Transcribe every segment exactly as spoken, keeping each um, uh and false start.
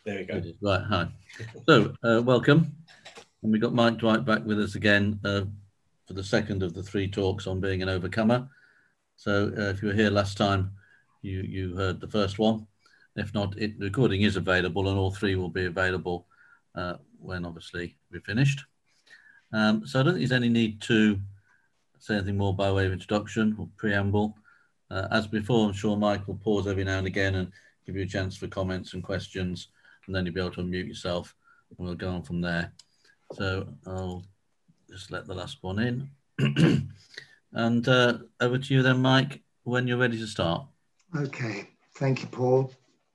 There we go. Right, hi. So, uh, welcome. And we've got Mike Dwight back with us again uh, for the second of the three talks on being an overcomer. So, uh, if you were here last time, you, you heard the first one. If not, it, the recording is available, and all three will be available uh, when obviously we're finished. Um, so, I don't think there's any need to say anything more by way of introduction or preamble. Uh, as before, I'm sure Mike will pause every now and again and give you a chance for comments and questions, and then you'll be able to unmute yourself, and we'll go on from there. So I'll just let the last one in. And uh, over to you then, Mike, when you're ready to start. Okay, thank you, Paul.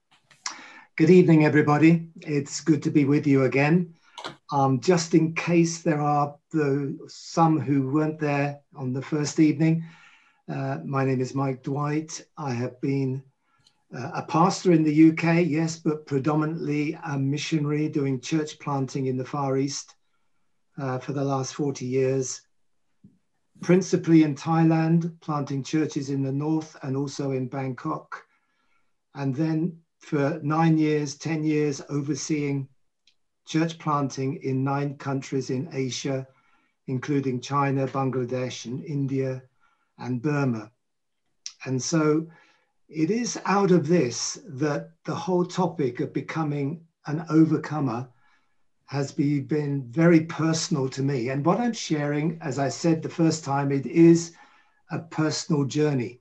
Good evening, everybody. It's good to be with you again. Um, just in case there are the, some who weren't there on the first evening, uh, my name is Mike Dwight. I have been uh, a pastor in the U K, yes, but predominantly a missionary doing church planting in the Far East uh, for the last forty years. Principally in Thailand, planting churches in the north and also in Bangkok. And then for nine years, ten years, overseeing church planting in nine countries in Asia, including China, Bangladesh, and India, and Burma. And so it is out of this that the whole topic of becoming an overcomer has be, been very personal to me. And what I'm sharing, as I said the first time, it is a personal journey.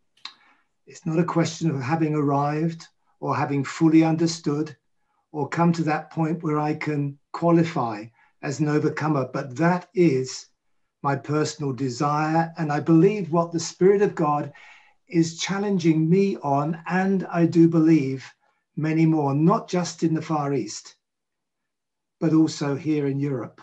It's not a question of having arrived or having fully understood or come to that point where I can qualify as an overcomer, but that is my personal desire. And I believe what the Spirit of God is challenging me on, and I do believe many more, not just in the Far East, but also here in Europe.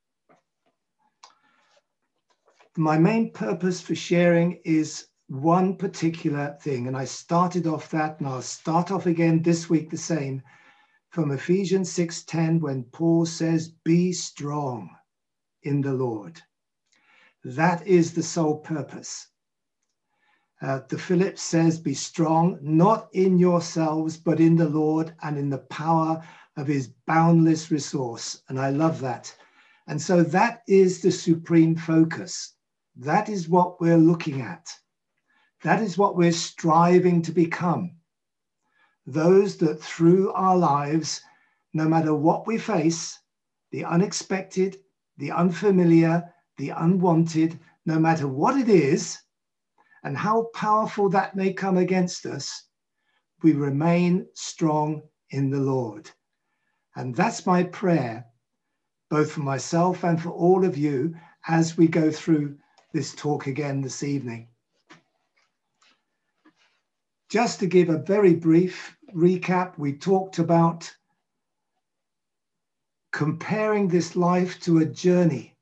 My main purpose for sharing is one particular thing, and I started off that, and I'll start off again this week the same, from Ephesians six ten, when Paul says, be strong in the Lord. That is the sole purpose. Uh, the Philip says, be strong, not in yourselves, but in the Lord and in the power of his boundless resource. And I love that. And so that is the supreme focus. That is what we're looking at. That is what we're striving to become. Those that through our lives, no matter what we face, the unexpected, the unfamiliar, the unwanted, no matter what it is, and how powerful that may come against us, we remain strong in the Lord. And that's my prayer, both for myself and for all of you, as we go through this talk again this evening. Just to give a very brief recap, we talked about comparing this life to a journey.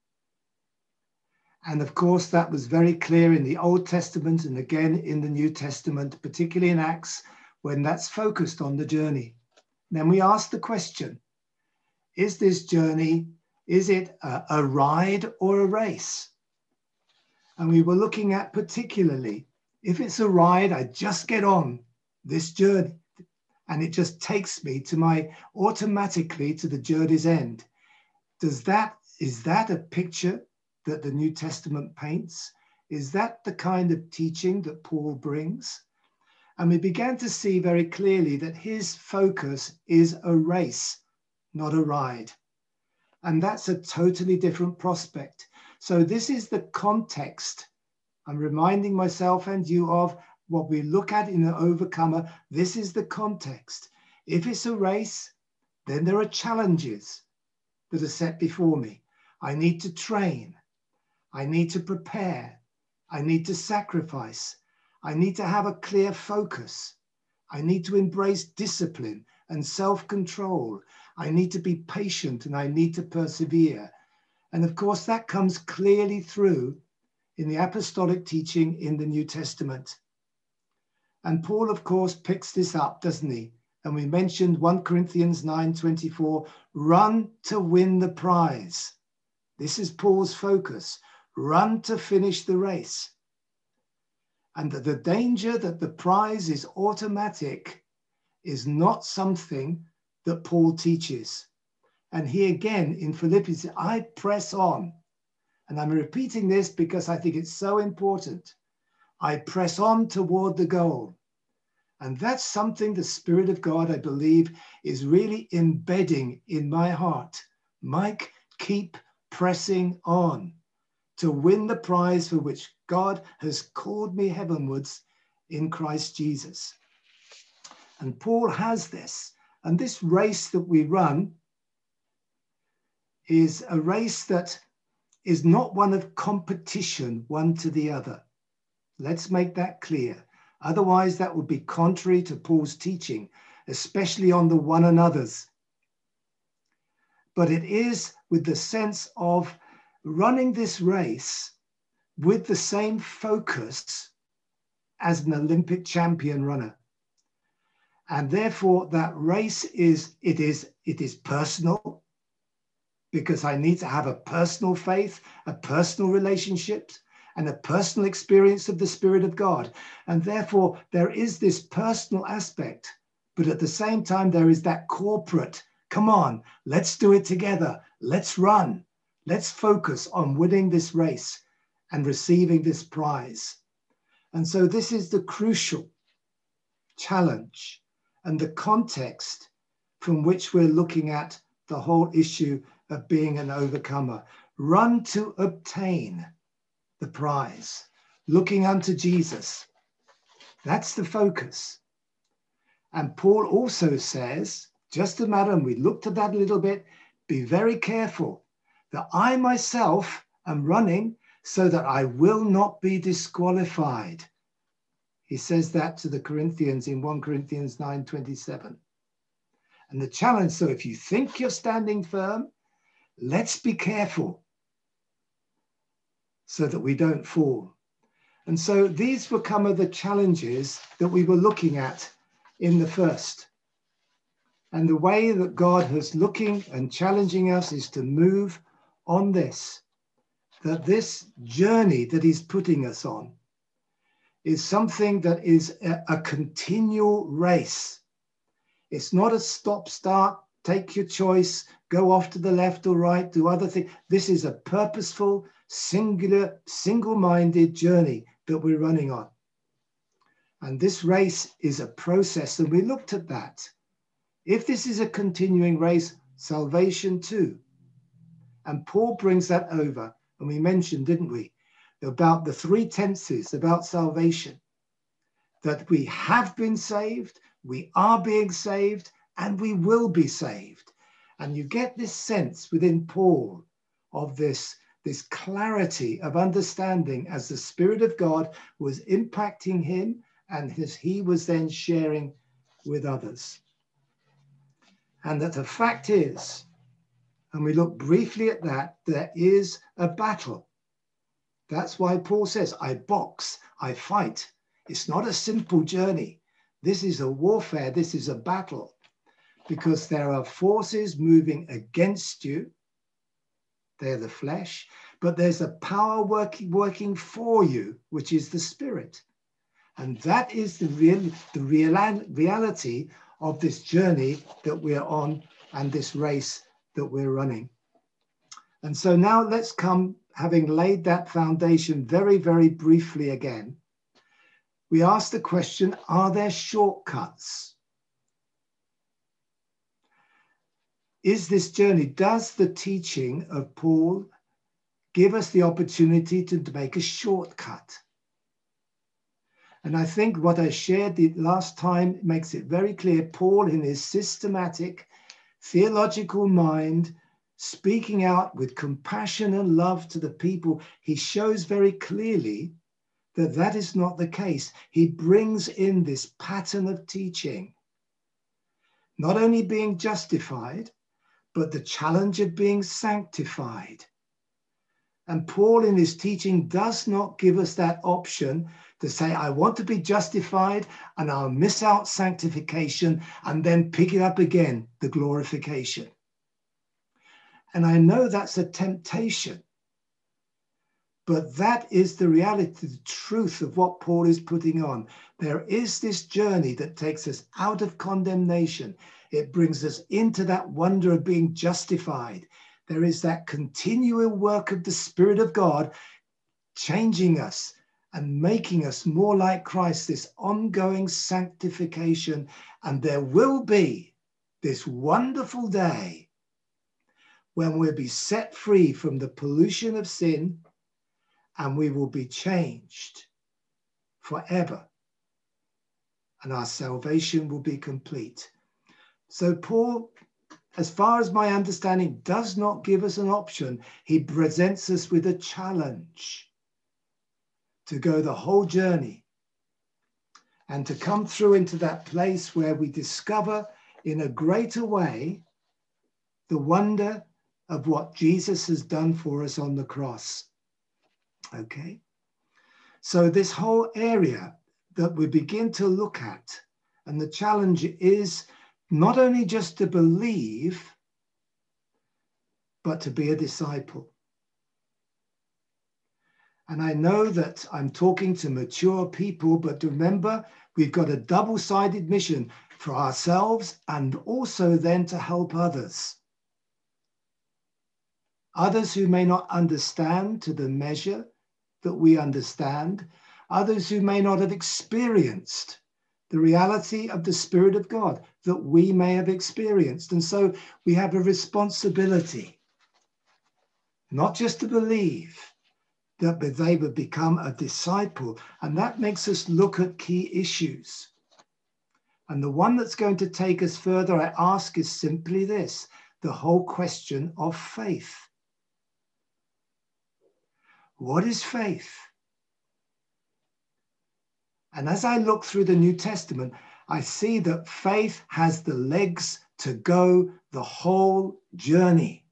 And of course, that was very clear in the Old Testament and again in the New Testament, particularly in Acts, when that's focused on the journey. Then we asked the question, is this journey, is it a, a ride or a race? And we were looking at particularly, if it's a ride, I just get on this journey and it just takes me to my, automatically to the journey's end. Does that, is that a picture that the New Testament paints? Is that the kind of teaching that Paul brings? And we began to see very clearly that his focus is a race, not a ride. And that's a totally different prospect. So this is the context. I'm reminding myself and you of what we look at in an overcomer. This is the context. If it's a race, then there are challenges that are set before me. I need to train. I need to prepare. I need to sacrifice. I need to have a clear focus. I need to embrace discipline and self-control. I need to be patient and I need to persevere. And of course, that comes clearly through in the apostolic teaching in the New Testament. And Paul, of course, picks this up, doesn't he? And we mentioned First Corinthians nine twenty-four, run to win the prize. This is Paul's focus. Run to finish the race. And that the danger that the prize is automatic is not something that Paul teaches. And he again in Philippians says, I press on. And I'm repeating this because I think it's so important. I press on toward the goal. And that's something the Spirit of God, I believe, is really embedding in my heart. Mike, keep pressing on to win the prize for which God has called me heavenwards in Christ Jesus. And Paul has this. And this race that we run is a race that is not one of competition, one to the other. Let's make that clear. Otherwise, that would be contrary to Paul's teaching, especially on the one another's. But it is with the sense of running this race with the same focus as an Olympic champion runner. And therefore, that race is, it is, it is personal, because I need to have a personal faith, a personal relationship, and a personal experience of the Spirit of God. And therefore, there is this personal aspect, but at the same time, there is that corporate, come on, let's do it together. Let's run. Let's focus on winning this race and receiving this prize. And so this is the crucial challenge and the context from which we're looking at the whole issue of being an overcomer. Run to obtain the prize, looking unto Jesus. That's the focus. And Paul also says, just a matter, and we looked at that a little bit, be very careful that I myself am running so that I will not be disqualified. He says that to the Corinthians in First Corinthians nine twenty-seven. And the challenge, so if you think you're standing firm, let's be careful so that we don't fall. And so these were some of the challenges that we were looking at in the first. And the way that God is looking and challenging us is to move on this, that this journey that he's putting us on is something that is a, a continual race. It's not a stop-start, take your choice, go off to the left or right, do other things. This is a purposeful, singular, single-minded journey that we're running on. And this race is a process, and we looked at that. If this is a continuing race, salvation too. And Paul brings that over, and we mentioned, didn't we, about the three tenses about salvation, that we have been saved, we are being saved, and we will be saved. And you get this sense within Paul of this, this clarity of understanding as the Spirit of God was impacting him and as he was then sharing with others. And that the fact is, and we look briefly at that, there is a battle. That's why Paul says, I box, I fight. It's not a simple journey. This is a warfare, this is a battle, because there are forces moving against you. They're the flesh, but there's a power working, working for you, which is the Spirit. And that is the real, the real reality of this journey that we're on and this race that we're running. And so now let's come, having laid that foundation very, very briefly again, we ask the question, are there shortcuts? Is this journey, does the teaching of Paul give us the opportunity to, to make a shortcut? And I think what I shared the last time makes it very clear. Paul, in his systematic theological mind, speaking out with compassion and love to the people, he shows very clearly that that is not the case. He brings in this pattern of teaching, not only being justified, but the challenge of being sanctified. And Paul in his teaching does not give us that option to say, I want to be justified and I'll miss out sanctification and then pick it up again, the glorification. And I know that's a temptation, but that is the reality, the truth of what Paul is putting on. There is this journey that takes us out of condemnation It brings us into that wonder of being justified. There is that continual work of the Spirit of God changing us and making us more like Christ, this ongoing sanctification. And there will be this wonderful day when we'll be set free from the pollution of sin and we will be changed forever. And our salvation will be complete. So Paul, as far as my understanding, does not give us an option. He presents us with a challenge to go the whole journey and to come through into that place where we discover in a greater way the wonder of what Jesus has done for us on the cross. Okay? So this whole area that we begin to look at, and the challenge is not only just to believe, but to be a disciple. And I know that I'm talking to mature people, but remember, we've got a double-sided mission for ourselves and also then to help others. Others who may not understand to the measure that we understand, others who may not have experienced the reality of the Spirit of God that we may have experienced. And so we have a responsibility, not just to believe, that they would become a disciple. And that makes us look at key issues. And the one that's going to take us further, I ask, is simply this, the whole question of faith. What is faith? And as I look through the New Testament, I see that faith has the legs to go the whole journey.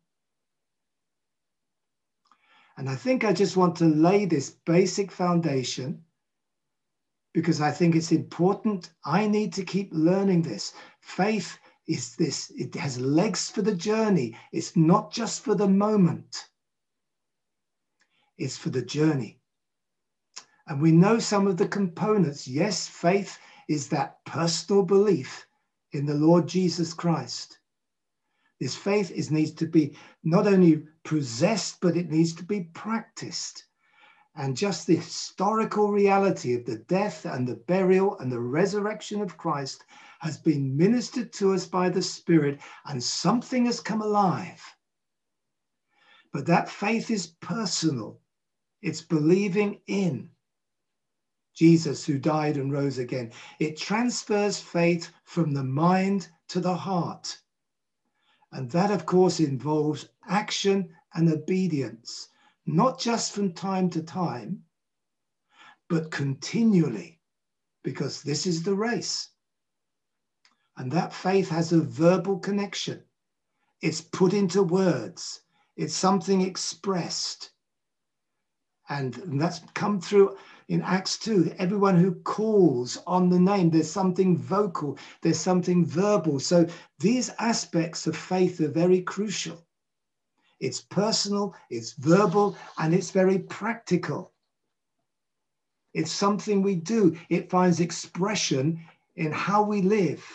And I think I just want to lay this basic foundation because I think it's important. I need to keep learning this. Faith is this, it has legs for the journey. It's not just for the moment. It's for the journey. And we know some of the components. Yes, faith is that personal belief in the Lord Jesus Christ. This faith is, needs to be not only possessed, but it needs to be practiced. And just the historical reality of the death and the burial and the resurrection of Christ has been ministered to us by the Spirit, and something has come alive. But that faith is personal. It's believing in Jesus who died and rose again. It transfers faith from the mind to the heart. And that, of course, involves action and obedience, not just from time to time, but continually, because this is the race. And that faith has a verbal connection. It's put into words. It's something expressed. And that's come through in Acts two. Everyone who calls on the name, there's something vocal, there's something verbal. So these aspects of faith are very crucial. It's personal, it's verbal, and it's very practical. It's something we do. It finds expression in how we live.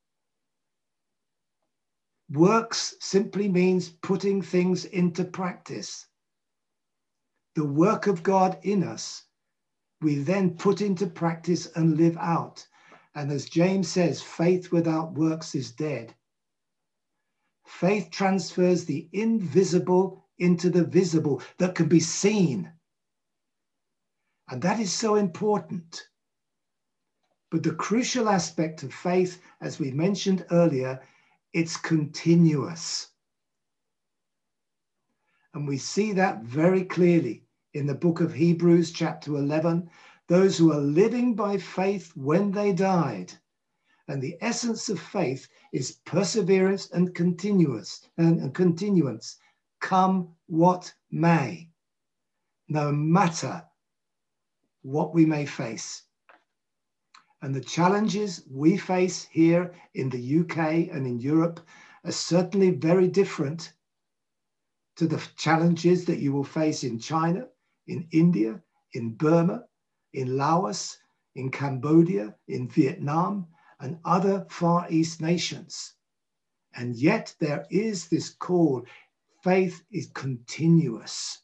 Works simply means putting things into practice. The work of God in us, we then put into practice and live out. And as James says, faith without works is dead. Faith transfers the invisible into the visible that can be seen. And that is so important. But the crucial aspect of faith, as we mentioned earlier, it's continuous. And we see that very clearly in the book of Hebrews, chapter eleven, those who are living by faith when they died. And the essence of faith is perseverance and continuous and, and continuance, come what may, no matter what we may face. And the challenges we face here in the U K and in Europe are certainly very different to the challenges that you will face in China, in India, in Burma, in Laos, in Cambodia, in Vietnam, and other Far East nations. And yet there is this call. Faith is continuous.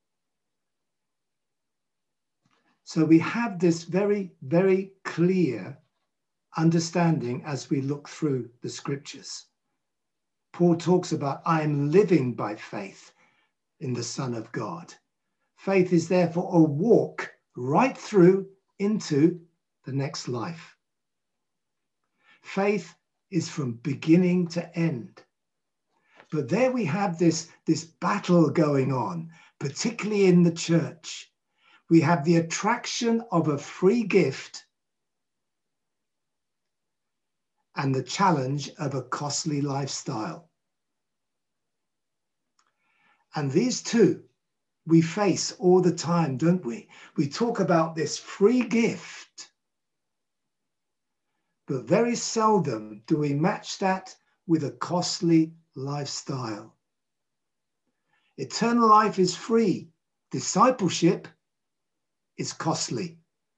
So we have this very, very clear understanding as we look through the scriptures. Paul talks about, I am living by faith in the Son of God. Faith is therefore a walk right through into the next life. Faith is from beginning to end. But there we have this, this battle going on, particularly in the church. We have the attraction of a free gift and the challenge of a costly lifestyle. And these two we face all the time, don't we? We talk about this free gift, but very seldom do we match that with a costly lifestyle. Eternal life is free. Discipleship is costly.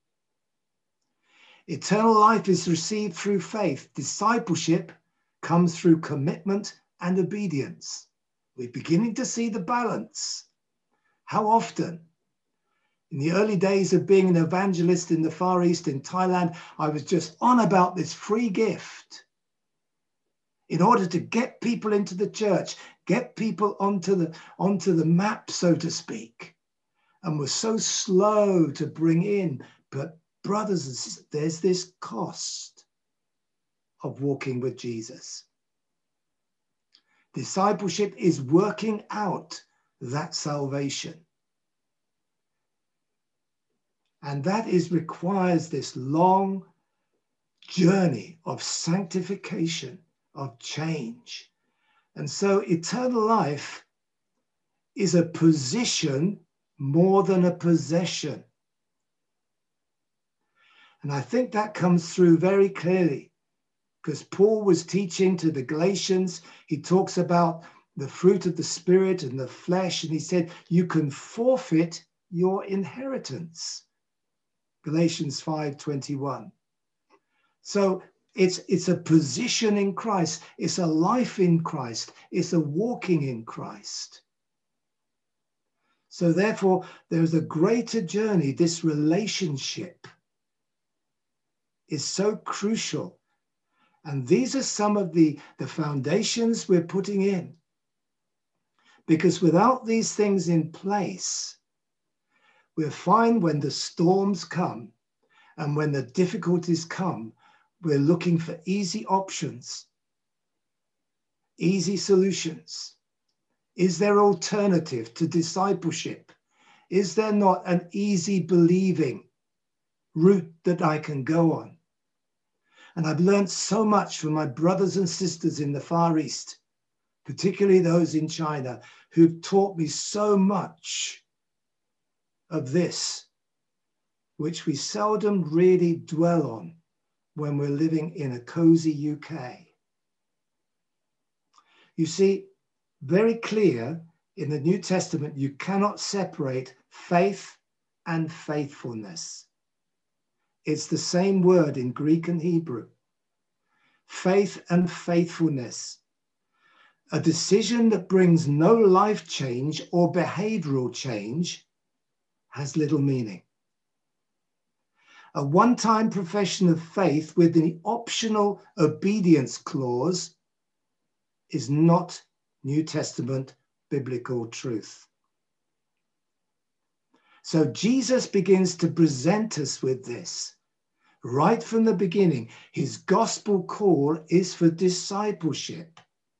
Eternal life is received through faith. Discipleship comes through commitment and obedience. We're beginning to see the balance. How often? In the early days of being an evangelist in the Far East, in Thailand, I was just on about this free gift in order to get people into the church, get people onto the, onto the map, so to speak, and was so slow to bring in. But brothers and sisters, there's this cost of walking with Jesus. Discipleship is working out that salvation. And that is requires this long journey of sanctification, of change. And so eternal life is a position more than a possession. And I think that comes through very clearly, because Paul was teaching to the Galatians. He talks about the fruit of the Spirit and the flesh, and he said, you can forfeit your inheritance. Galatians five twenty-one. So it's, it's a position in Christ. It's a life in Christ. It's a walking in Christ. So therefore, there's a greater journey. This relationship is so crucial. And these are some of the, the foundations we're putting in. Because without these things in place, we'll find when the storms come and when the difficulties come, we're looking for easy options, easy solutions. Is there alternative to discipleship? Is there not an easy believing route that I can go on? And I've learned so much from my brothers and sisters in the Far East, particularly those in China, who've taught me so much of this, which we seldom really dwell on when we're living in a cozy U K. You see, very clear in the New Testament, you cannot separate faith and faithfulness. It's the same word in Greek and Hebrew. Faith and faithfulness. A decision that brings no life change or behavioral change has little meaning. A one-time profession of faith with the optional obedience clause is not New Testament biblical truth. So Jesus begins to present us with this right from the beginning. His gospel call is for discipleship.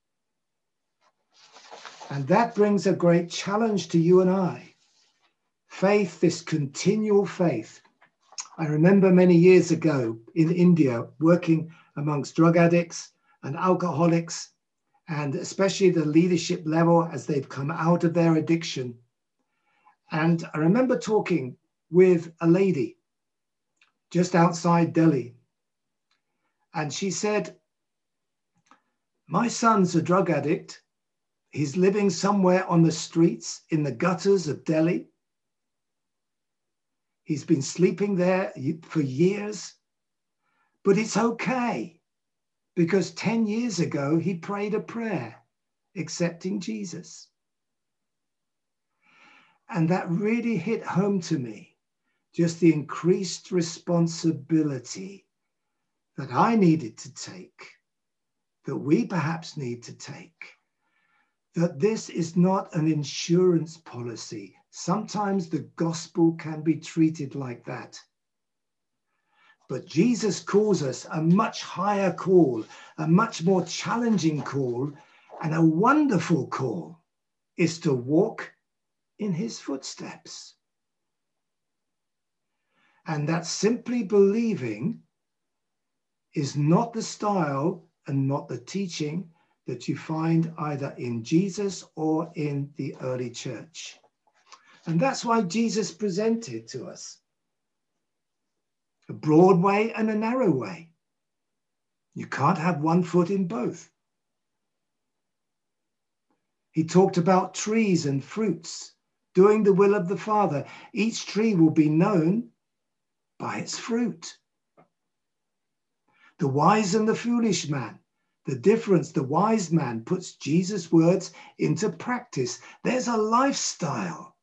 And that brings a great challenge to you and I. Faith, this continual faith. I remember many years ago in India working amongst drug addicts and alcoholics, and especially the leadership level as they've come out of their addiction. And I remember talking with a lady just outside Delhi. And she said, my son's a drug addict. He's living somewhere on the streets in the gutters of Delhi. He's been sleeping there for years, but it's okay. because ten years ago he prayed a prayer accepting Jesus. And that really hit home to me, just the increased responsibility that I needed to take, that we perhaps need to take, that this is not an insurance policy. Sometimes the gospel can be treated like that. But Jesus calls us a much higher call, a much more challenging call, and a wonderful call is to walk in his footsteps. And that simply believing is not the style and not the teaching that you find either in Jesus or in the early church. And that's why Jesus presented to us a broad way and a narrow way. You can't have one foot in both. He talked about trees and fruits, doing the will of the Father. Each tree will be known by its fruit. The wise and the foolish man. The difference, the wise man puts Jesus' words into practice. There's a lifestyle.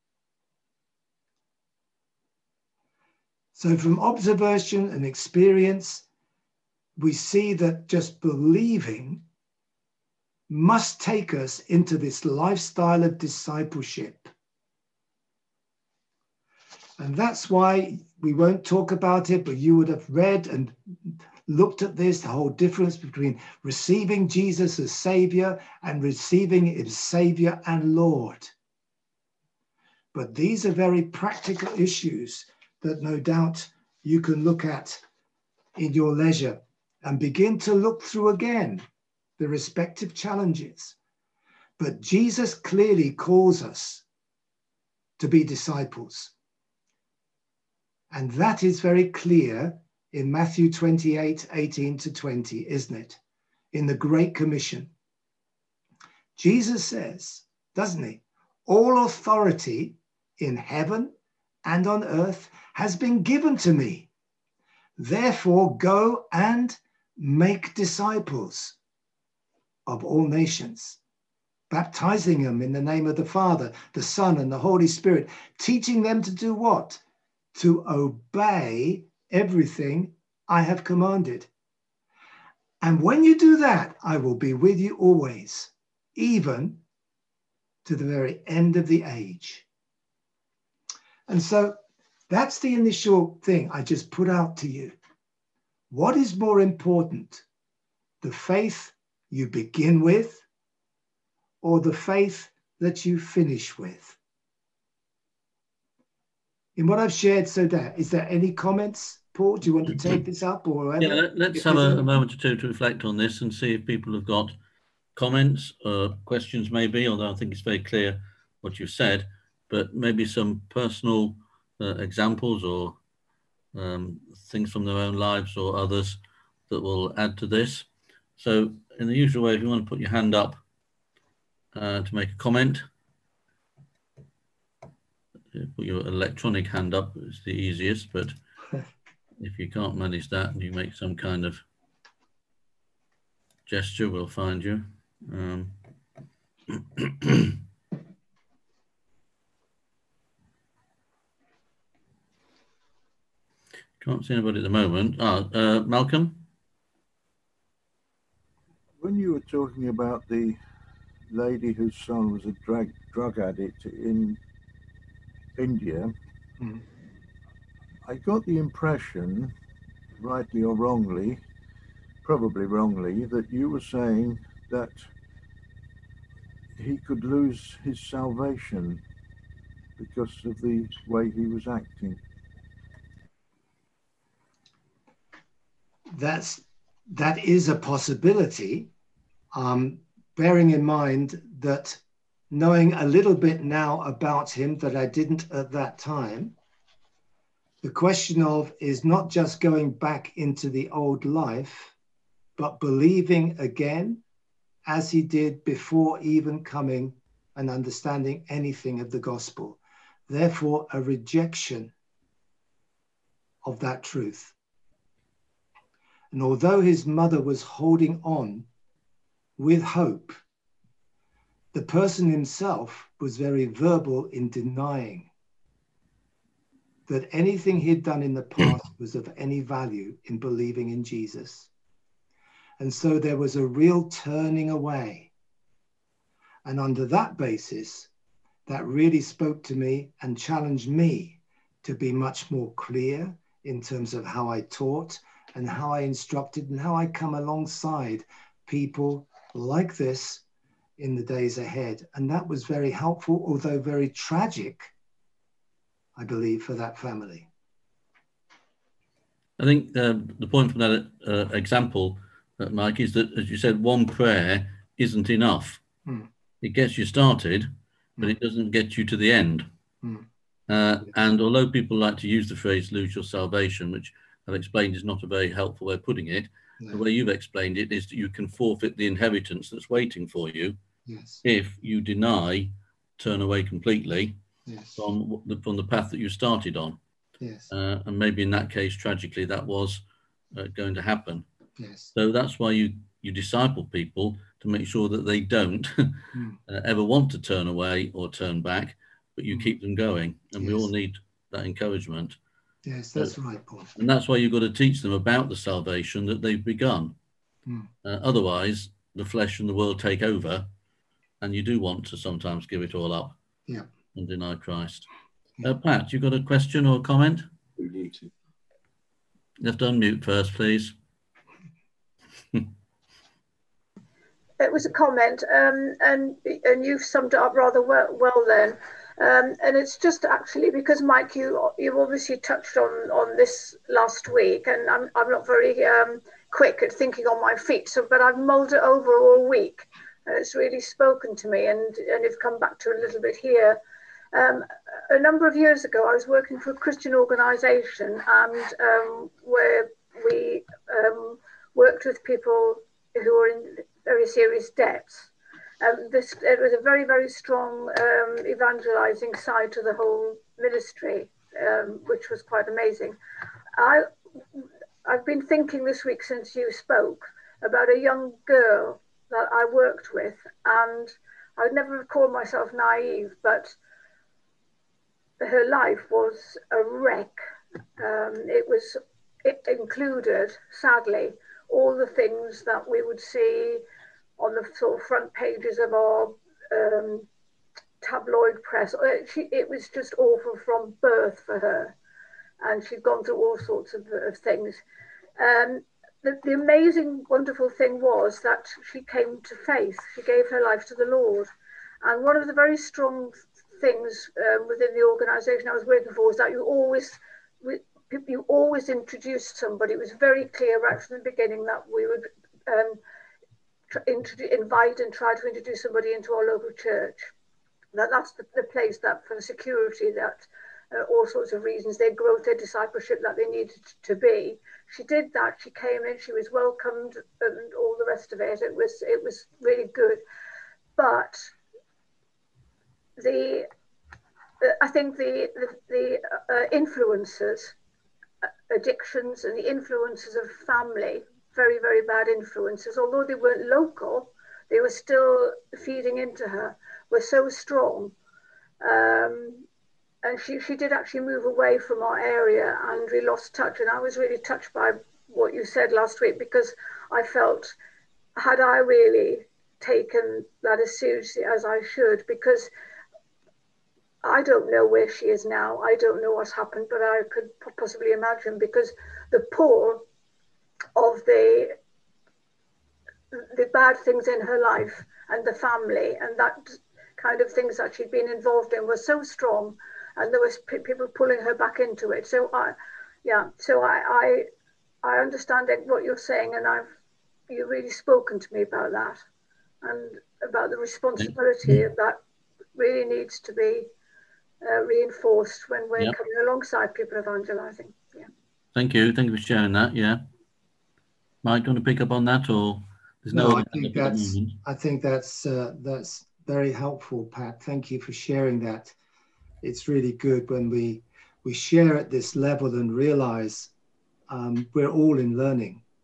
So from observation and experience, we see that just believing must take us into this lifestyle of discipleship. And that's why we won't talk about it, but you would have read and looked at this, the whole difference between receiving Jesus as Savior and receiving him as Savior and Lord. But these are very practical issues that no doubt you can look at in your leisure and begin to look through again the respective challenges. But Jesus clearly calls us to be disciples. And that is very clear in Matthew twenty-eight, eighteen to twenty, isn't it? In the Great Commission. Jesus says, doesn't he? All authority in heaven and on earth has been given to me. Therefore, go and make disciples of all nations, baptizing them in the name of the Father, the Son, and the Holy Spirit, teaching them to do what? To obey everything I have commanded. And when you do that, I will be with you always, even to the very end of the age. And so that's the initial thing I just put out to you. What is more important, the faith you begin with or the faith that you finish with? In what I've shared so there, is there any comments? Paul, do you want to take this up? Or whatever? Yeah, let's have a, a moment or two to reflect on this and see if people have got comments or questions maybe, although I think it's very clear what you've said, but maybe some personal uh, examples or um, things from their own lives or others that will add to this. So in the usual way, if you want to put your hand up uh, to make a comment, put your electronic hand up, it's the easiest, but if you can't manage that and you make some kind of gesture, we'll find you. Um, can't see anybody at the moment. Ah, uh, Malcolm? When you were talking about the lady whose son was a drug, drug addict in India, mm. I got the impression, rightly or wrongly, probably wrongly, that you were saying that he could lose his salvation because of the way he was acting. That's, that is a possibility, um, bearing in mind that knowing a little bit now about him that I didn't at that time, the question of is not just going back into the old life, but believing again as he did before even coming and understanding anything of the gospel. Therefore, a rejection of that truth. And although his mother was holding on with hope, the person himself was very verbal in denying that anything he'd done in the past was of any value in believing in Jesus. And so there was a real turning away. And under that basis, that really spoke to me and challenged me to be much more clear in terms of how I taught and how I instructed and how I come alongside people like this in the days ahead. And that was very helpful, although very tragic, I believe, for that family. I think uh, the point from that uh, example, uh, Mike, is that, as you said, one prayer isn't enough. Mm. It gets you started, but mm. it doesn't get you to the end. Mm. Uh, yes. And although people like to use the phrase lose your salvation, which I've explained is not a very helpful way of putting it, no. The way you've explained it is that you can forfeit the inheritance that's waiting for you yes. if you deny, turn away completely, yes. from the from the path that you started on. Yes. Uh, and maybe in that case, tragically, that was uh, going to happen. Yes. So that's why you, you disciple people to make sure that they don't mm. uh, ever want to turn away or turn back, but you mm. keep them going. And yes. we all need that encouragement. Yes, that's uh, right, Paul. And that's why you've got to teach them about the salvation that they've begun. Mm. Uh, otherwise, the flesh and the world take over, and you do want to sometimes give it all up. Yeah. And deny Christ. Uh, Pat, you got a question or a comment? We need to. You have to unmute first, please. It was a comment, um, and and you've summed it up rather well, well then. Um, and it's just actually because, Mike, you you obviously touched on on this last week, and I'm I'm not very um, quick at thinking on my feet. So, but I've mulled it over all week, and it's really spoken to me, and and it's come back to a little bit here. Um, a number of years ago, I was working for a Christian organisation, and um, where we um, worked with people who were in very serious debts. Um, this it was a very, very strong um, evangelising side to the whole ministry, um, which was quite amazing. I, I've been thinking this week since you spoke about a young girl that I worked with, and I would never have called myself naive, but her life was a wreck. Um, it was, it included, sadly, all the things that we would see on the sort of front pages of our um, tabloid press. She, it was just awful from birth for her. And she'd gone through all sorts of, of things. Um, the, the amazing, wonderful thing was that she came to faith. She gave her life to the Lord. And one of the very strong things um, within the organisation I was working for was that you always you always introduced somebody. It was very clear right from the beginning that we would um, invite and try to introduce somebody into our local church. That that's the, the place that for security, that uh, all sorts of reasons, their growth, their discipleship, that they needed to be. She did that. She came in. She was welcomed, and all the rest of it. It was it was really good, but. The, uh, I think the the, the uh, influences, uh, addictions, and the influences of family, very very bad influences. Although they weren't local, they were still feeding into her. Were so strong, um, and she she did actually move away from our area, and we lost touch. And I was really touched by what you said last week, because I felt, had I really taken that as seriously as I should, because I don't know where she is now. I don't know what's happened, but I could possibly imagine, because the pull of the the bad things in her life and the family and that kind of things that she'd been involved in were so strong, and there was p- people pulling her back into it. So I, yeah, so I I, I understand what you're saying, and I've you've really spoken to me about that and about the responsibility of that really needs to be. Uh, reinforced when we're yep. coming alongside people evangelizing. Yeah. Thank you. Thank you for sharing that. Yeah. Mike, do you want to pick up on that, or there's no? no I think that's. I think that's uh, that's very helpful, Pat. Thank you for sharing that. It's really good when we we share at this level and realize um, we're all in learning.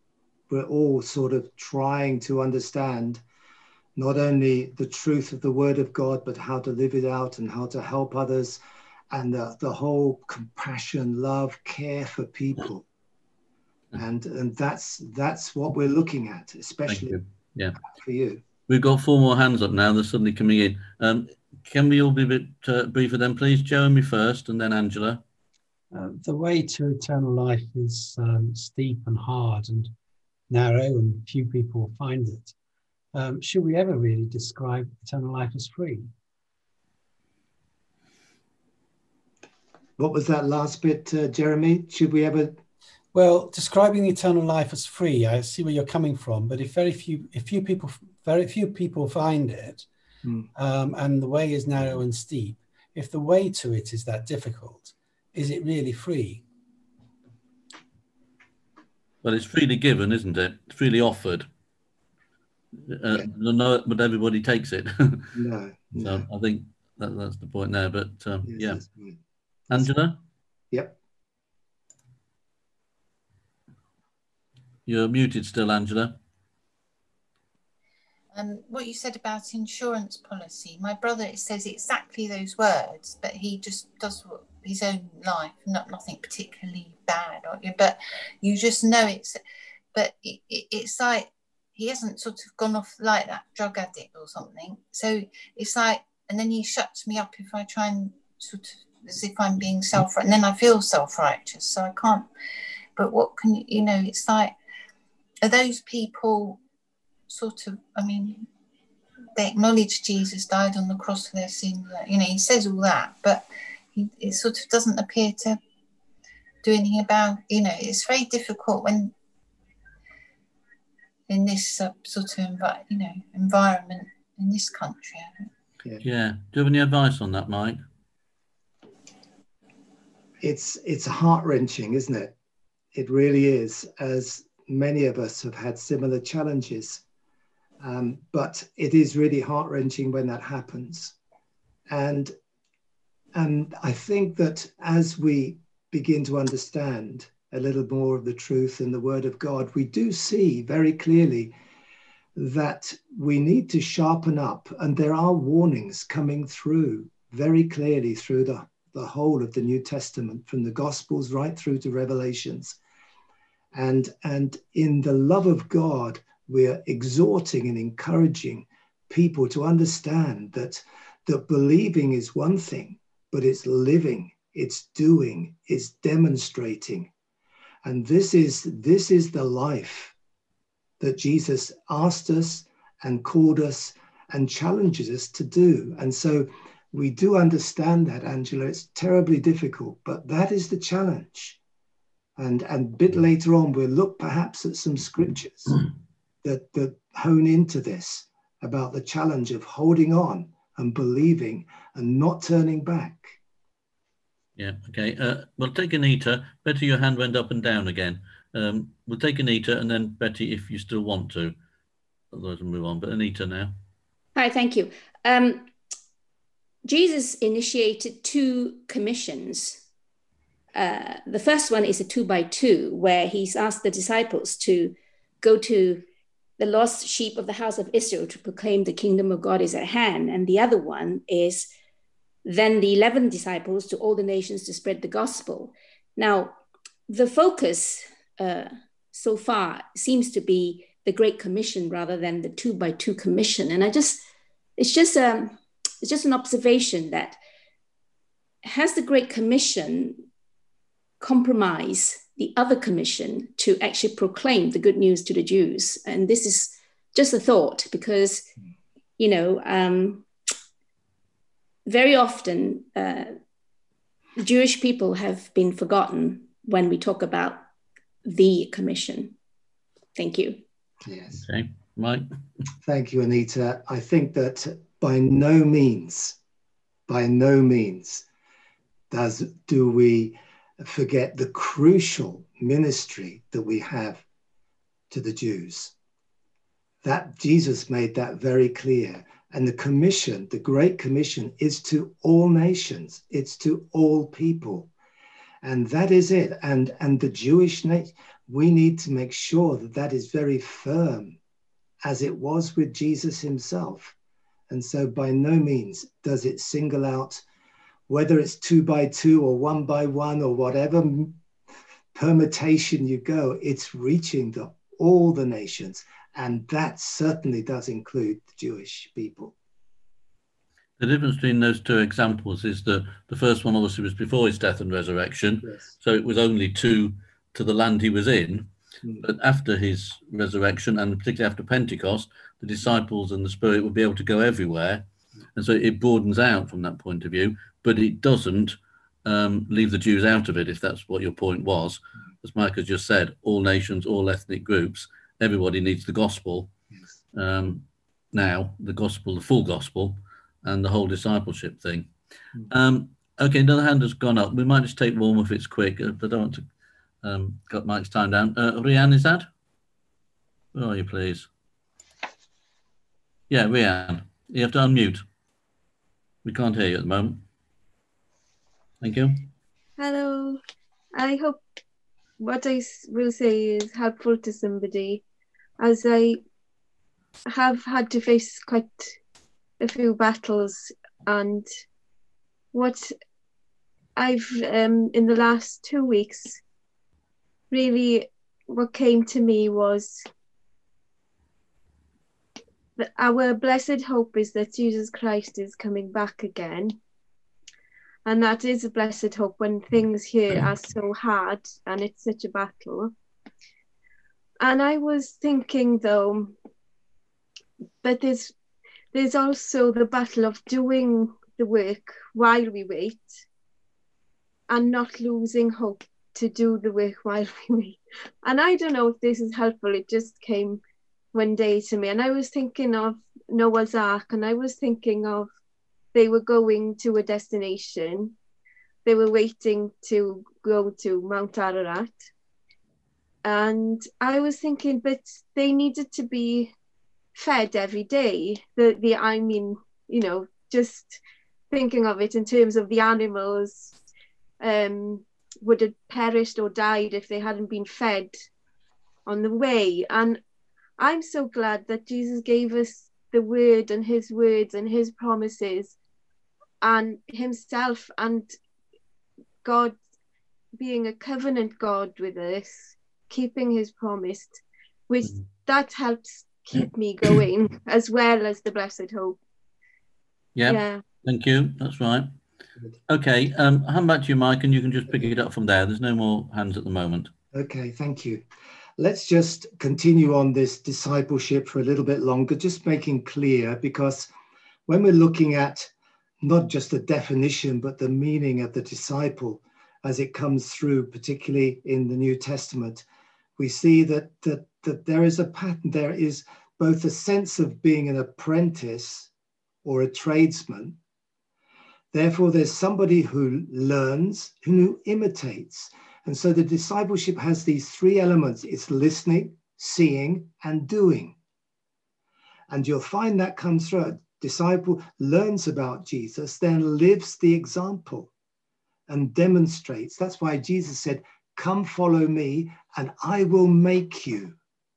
we're all sort of trying to understand not only the truth of the word of God, but how to live it out and how to help others, and the, the whole compassion, love, care for people. And, and that's that's what we're looking at, especially yeah. for you. We've got four more hands up now. They're suddenly coming in. Um, can we all be a bit uh, briefer then, please? Jeremy first, and then Angela. Uh, the way to eternal life is um, steep and hard and narrow, and few people find it. Um, should we ever really describe eternal life as free? What was that last bit, uh, Jeremy? Should we ever? Well, describing eternal life as free, I see where you're coming from, but if very few, if few people, very few people find it, mm. um, and the way is narrow and steep, if the way to it is that difficult, is it really free? Well, it's freely given, isn't it? It's freely offered. Uh, yeah. No, but everybody takes it. no, no. So I think that, that's the point there. But um, yes, yeah, right. Angela. Yep. You're muted still, Angela. Um, what you said about insurance policy, my brother, it says exactly those words, but he just does his own life, not nothing particularly bad, or, but you just know it's, but it, it, it's like he hasn't sort of gone off like that drug addict or something. So it's like, and then he shuts me up if I try and sort of, as if I'm being self, and then I feel self-righteous, so I can't. But what can you, you know, it's like, are those people sort of, I mean, they acknowledge Jesus died on the cross for their sins, you know, he says all that, but he, it sort of doesn't appear to do anything about, you know, it's very difficult when in this uh, sort of, envi- you know, environment in this country. Yeah. yeah. Do you have any advice on that, Mike? It's, it's heart-wrenching, isn't it? It really is, as many of us have had similar challenges. Um, but it is really heart-wrenching when that happens. And, and I think that as we begin to understand a little more of the truth in the Word of God, we do see very clearly that we need to sharpen up, and there are warnings coming through very clearly through the, the whole of the New Testament, from the Gospels right through to Revelations. And, and in the love of God, we're exhorting and encouraging people to understand that, that believing is one thing, but it's living, it's doing, it's demonstrating. And this is, this is the life that Jesus asked us and called us and challenges us to do. And so we do understand that, Angela. It's terribly difficult, but that is the challenge. And, and a bit later on, we'll look perhaps at some scriptures that, that hone into this about the challenge of holding on and believing and not turning back. Yeah, okay. Uh, we'll take Anita. Betty, your hand went up and down again. Um, we'll take Anita, and then Betty, if you still want to. Otherwise, we'll move on. But Anita now. Hi, thank you. Um, Jesus initiated two commissions. Uh, the first one is a two by two, where he's asked the disciples to go to the lost sheep of the house of Israel to proclaim the kingdom of God is at hand. And the other one is then the eleven disciples to all the nations to spread the gospel. Now, the focus uh, so far seems to be the Great Commission rather than the two by two commission. And I just, it's just, um, it's just an observation that has the Great Commission compromise the other commission to actually proclaim the good news to the Jews? And this is just a thought, because, you know, um, very often uh, Jewish people have been forgotten when we talk about the commission. Thank you. Yes. Okay, Mike. Thank you, Anita. I think that by no means, by no means does do we forget the crucial ministry that we have to the Jews. That Jesus made that very clear. And the commission, the Great Commission, is to all nations. It's to all people. And that is it. And, and the Jewish nation, we need to make sure that that is very firm, as it was with Jesus himself. And so by no means does it single out, whether it's two by two or one by one or whatever permutation you go, it's reaching the, all the nations. And that certainly does include the Jewish people. The difference between those two examples is that the first one obviously was before his death and resurrection. Yes. So it was only to, to the land he was in. Mm. But after his resurrection, and particularly after Pentecost, the disciples and the Spirit will be able to go everywhere. And so it broadens out from that point of view, but it doesn't um, leave the Jews out of it, if that's what your point was. As Mike has just said, all nations, all ethnic groups, everybody needs the gospel. Yes. Um, now, the gospel, the full gospel, and the whole discipleship thing. Mm. Um, okay, another hand has gone up. We might just take one if it's quick. I don't want to um, cut Mike's time down. Uh, Rianne, is that? Where are you, please? Yeah, Rianne, you have to unmute. We can't hear you at the moment. Thank you. Hello. I hope what I will say is helpful to somebody, as I have had to face quite a few battles, and what I've um, in the last two weeks, really what came to me was that our blessed hope is that Jesus Christ is coming back again. And that is a blessed hope when things here are so hard and it's such a battle. And I was thinking though, but there's there's also the battle of doing the work while we wait and not losing hope to do the work while we wait. And I don't know if this is helpful. It just came one day to me. And I was thinking of Noah's Ark, and I was thinking of they were going to a destination. They were waiting to go to Mount Ararat. And I was thinking, but they needed to be fed every day. The, the I mean, you know, just thinking of it in terms of the animals um, would have perished or died if they hadn't been fed on the way. And I'm so glad that Jesus gave us the word and his words and his promises and himself, and God being a covenant God with us, keeping his promise, which mm. that helps keep me going as well as the blessed hope. Yeah, yeah. Thank you. That's right. Okay, um, hand back to you, Mike, and you can just pick it up from there. There's no more hands at the moment. Okay, thank you. Let's just continue on this discipleship for a little bit longer, just making clear, because when we're looking at not just the definition, but the meaning of the disciple as it comes through, particularly in the New Testament, we see that, that, that there is a pattern. There is both a sense of being an apprentice or a tradesman. Therefore, there's somebody who learns, who imitates. And so the discipleship has these three elements. It's listening, seeing, and doing. And you'll find that comes through. A disciple learns about Jesus, then lives the example and demonstrates. That's why Jesus said, come follow me and I will make you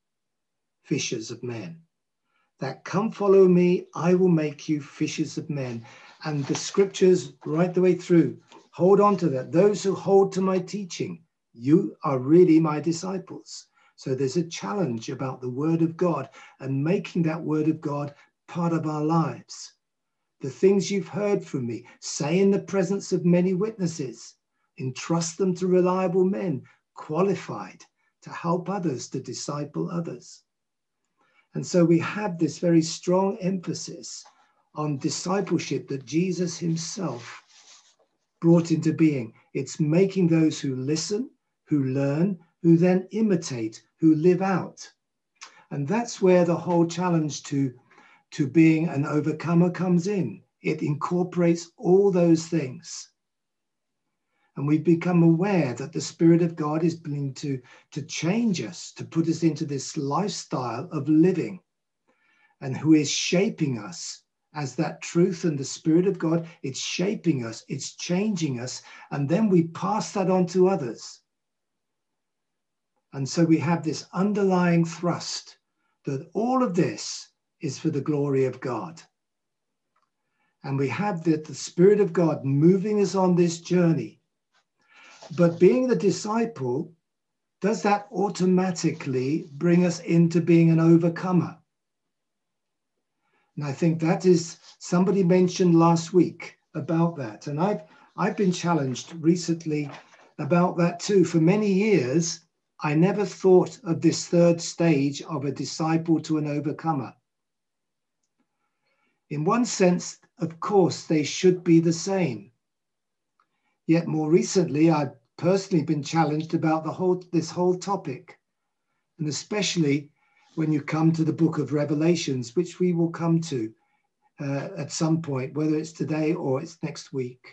fishers of men. That come follow me, I will make you fishers of men. And the scriptures right the way through, hold on to that. Those who hold to my teaching, you are really my disciples. So there's a challenge about the word of God and making that word of God part of our lives. The things you've heard from me, say in the presence of many witnesses, entrust them to reliable men, qualified to help others, to disciple others. And so we have this very strong emphasis on discipleship that Jesus himself brought into being. It's making those who listen, who learn, who then imitate, who live out. And that's where the whole challenge to, to being an overcomer comes in. It incorporates all those things. And we've become aware that the Spirit of God is beginning to, to change us, to put us into this lifestyle of living, and who is shaping us as that truth and the Spirit of God. It's shaping us, it's changing us, and then we pass that on to others. And so we have this underlying thrust that all of this is for the glory of God. And we have the, the Spirit of God moving us on this journey. But being the disciple, does that automatically bring us into being an overcomer? And I think that is, somebody mentioned last week about that. And I've, I've been challenged recently about that too. For many years, I never thought of this third stage of a disciple to an overcomer. In one sense, of course, they should be the same. Yet more recently, I've personally been challenged about the whole, this whole topic, and especially when you come to the book of Revelations, which we will come to uh, at some point, whether it's today or it's next week.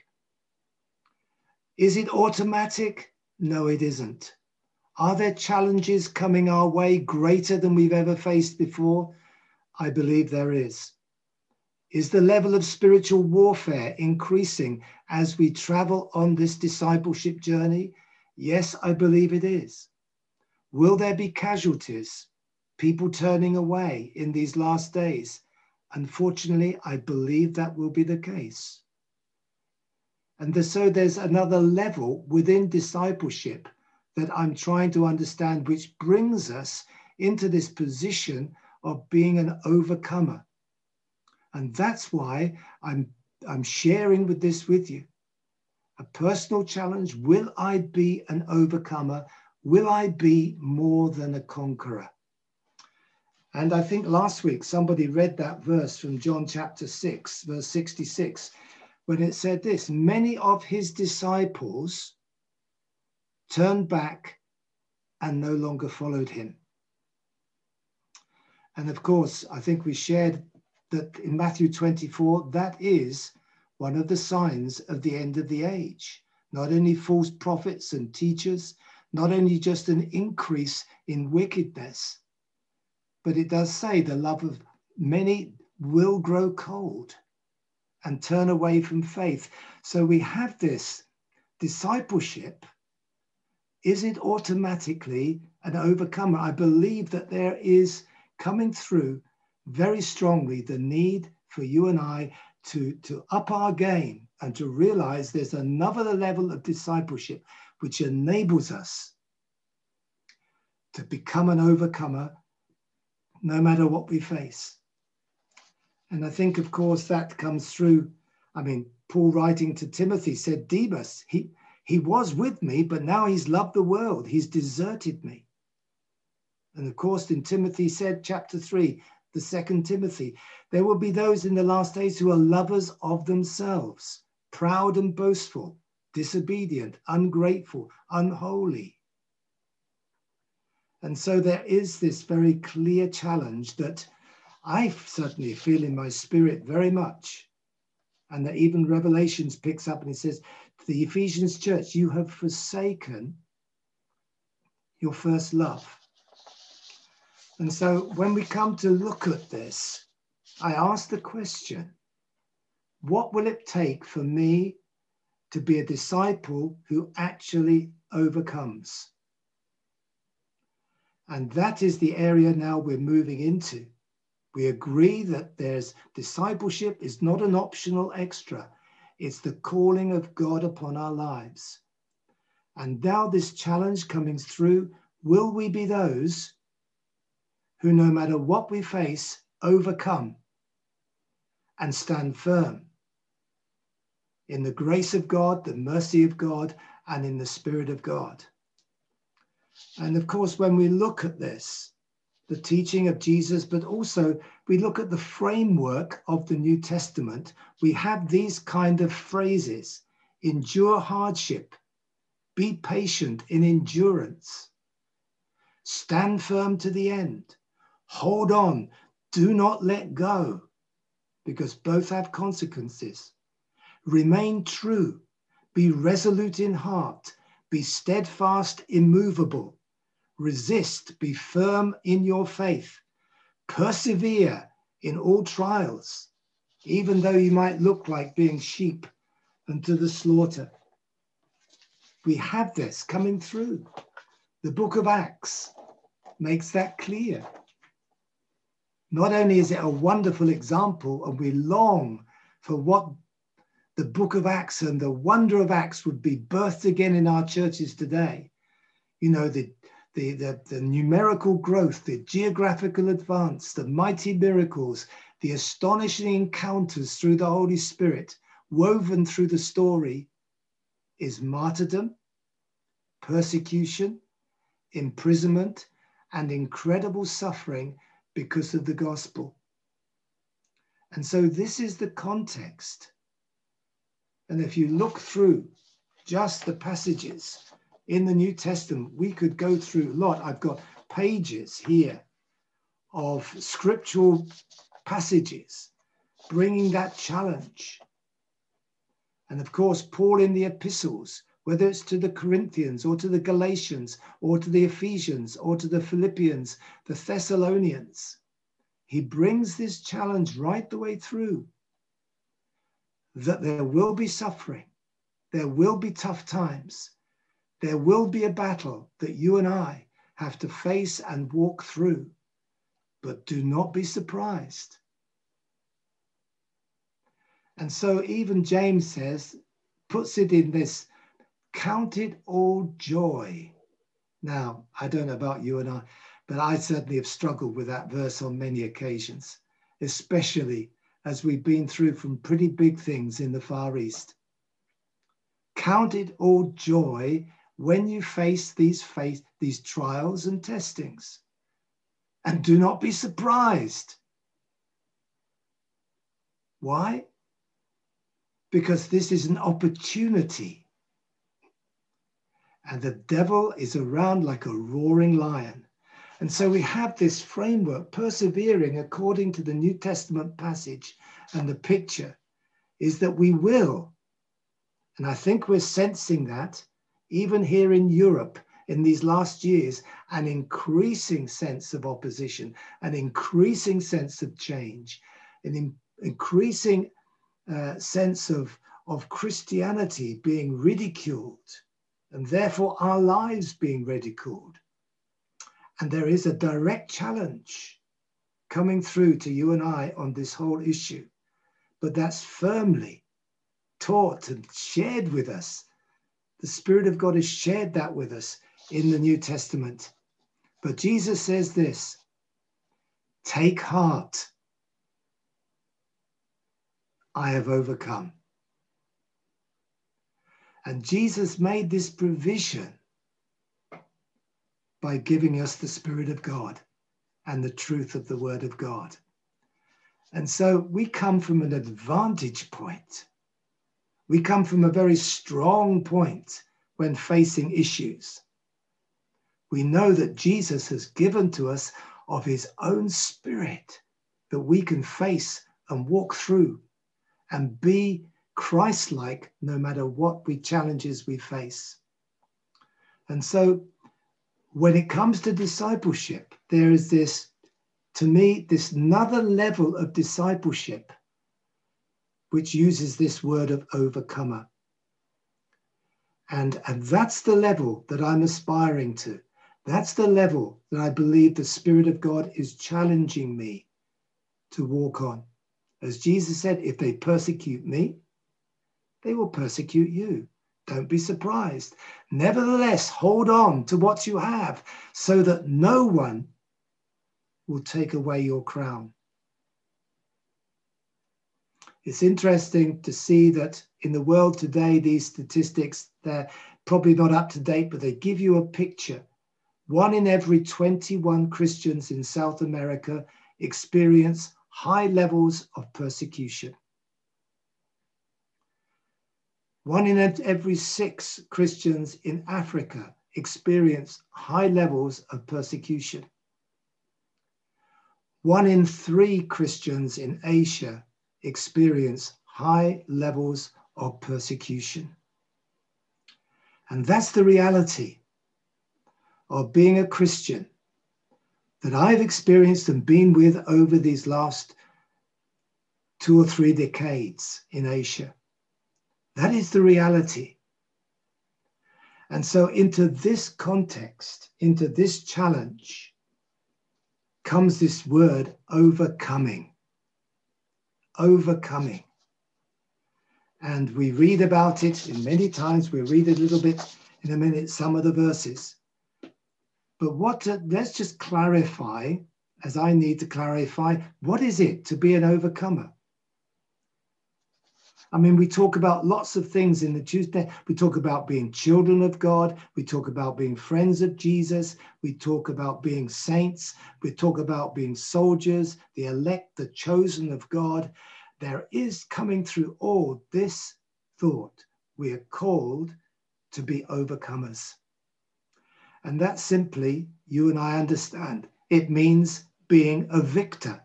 Is it automatic? No, it isn't. Are there challenges coming our way greater than we've ever faced before? I believe there is. Is the level of spiritual warfare increasing as we travel on this discipleship journey? Yes, I believe it is. Will there be casualties, people turning away in these last days? Unfortunately, I believe that will be the case. And so there's another level within discipleship that I'm trying to understand, which brings us into this position of being an overcomer. And that's why I'm, I'm sharing with this with you. A personal challenge. Will I be an overcomer? Will I be more than a conqueror? And I think last week somebody read that verse from John chapter six, verse sixty-six, when it said this: many of his disciples turned back and no longer followed him. And of course, I think we shared that in Matthew twenty-four, that is one of the signs of the end of the age. Not only false prophets and teachers, not only just an increase in wickedness, but it does say the love of many will grow cold and turn away from faith. So we have this discipleship. Is it automatically an overcomer? I believe that there is coming through very strongly the need for you and I to, to up our game and to realize there's another level of discipleship which enables us to become an overcomer no matter what we face. And I think, of course, that comes through. I mean, Paul writing to Timothy said, Demas, he, he was with me, but now he's loved the world. He's deserted me. And of course, in Timothy said, chapter three, the second Timothy, there will be those in the last days who are lovers of themselves, proud and boastful, disobedient, ungrateful, unholy. And so there is this very clear challenge that I certainly feel in my spirit very much. And that even Revelations picks up and it says, to the Ephesians church, you have forsaken your first love. And so when we come to look at this, I ask the question, what will it take for me to be a disciple who actually overcomes? And that is the area now we're moving into. We agree that there's discipleship is not an optional extra. It's the calling of God upon our lives. And now this challenge coming through, will we be those who, no matter what we face, overcome and stand firm in the grace of God, the mercy of God, and in the Spirit of God? And of course, when we look at this, the teaching of Jesus, but also we look at the framework of the New Testament, we have these kind of phrases: endure hardship, be patient in endurance, stand firm to the end, hold on, do not let go, because both have consequences. Remain true, be resolute in heart, be steadfast, immovable. Resist, be firm in your faith. Persevere in all trials, even though you might look like being sheep unto the slaughter. We have this coming through. The book of Acts makes that clear. Not only is it a wonderful example, and we long for what the book of Acts and the wonder of Acts would be birthed again in our churches today. You know, the, the, the, the numerical growth, the geographical advance, the mighty miracles, the astonishing encounters through the Holy Spirit woven through the story is martyrdom, persecution, imprisonment, and incredible suffering because of the gospel. And so this is the context. And if you look through just the passages in the New Testament, we could go through a lot. I've got pages here of scriptural passages bringing that challenge. And of course, Paul in the epistles, whether it's to the Corinthians or to the Galatians or to the Ephesians or to the Philippians, the Thessalonians, he brings this challenge right the way through, that there will be suffering, there will be tough times, there will be a battle that you and I have to face and walk through, but do not be surprised. And so even James says, puts it in this, count it all joy. Now, I don't know about you and I, but I certainly have struggled with that verse on many occasions, especially as we've been through from pretty big things in the Far East. Count it all joy when you face these, face, these trials and testings. And do not be surprised. Why? Because this is an opportunity. And the devil is around like a roaring lion. And so we have this framework, persevering according to the New Testament passage, and the picture is that we will. And I think we're sensing that even here in Europe in these last years, an increasing sense of opposition, an increasing sense of change, an in, increasing uh, sense of, of Christianity being ridiculed, and therefore our lives being ridiculed. And there is a direct challenge coming through to you and I on this whole issue, but that's firmly taught and shared with us. The Spirit of God has shared that with us in the New Testament. But Jesus says this, take heart, I have overcome. And Jesus made this provision by giving us the Spirit of God and the truth of the Word of God. And so we come from an advantage point. We come from a very strong point when facing issues. We know that Jesus has given to us of his own Spirit that we can face and walk through and be Christ-like no matter what we challenges we face. And so when it comes to discipleship, there is this, to me, this another level of discipleship which uses this word of overcomer. And, and that's the level that I'm aspiring to. That's the level that I believe the Spirit of God is challenging me to walk on. As Jesus said, if they persecute me, they will persecute you. Don't be surprised. Nevertheless, hold on to what you have so that no one will take away your crown. It's interesting to see that in the world today, these statistics, they're probably not up to date, but they give you a picture. One in every twenty-one Christians in South America experience high levels of persecution. One in every six Christians in Africa experience high levels of persecution. One in three Christians in Asia experience high levels of persecution. And that's the reality of being a Christian that I've experienced and been with over these last two or three decades in Asia. That is the reality. And so into this context, into this challenge, comes this word overcoming. Overcoming. And we read about it in many times. We'll read a little bit in a minute, some of the verses. But what, uh, let's just clarify, as I need to clarify, what is it to be an overcomer? I mean, we talk about lots of things in the Tuesday. We talk about being children of God. We talk about being friends of Jesus. We talk about being saints. We talk about being soldiers, the elect, the chosen of God. There is coming through all this thought. We are called to be overcomers. And that simply, you and I understand, it means being a victor.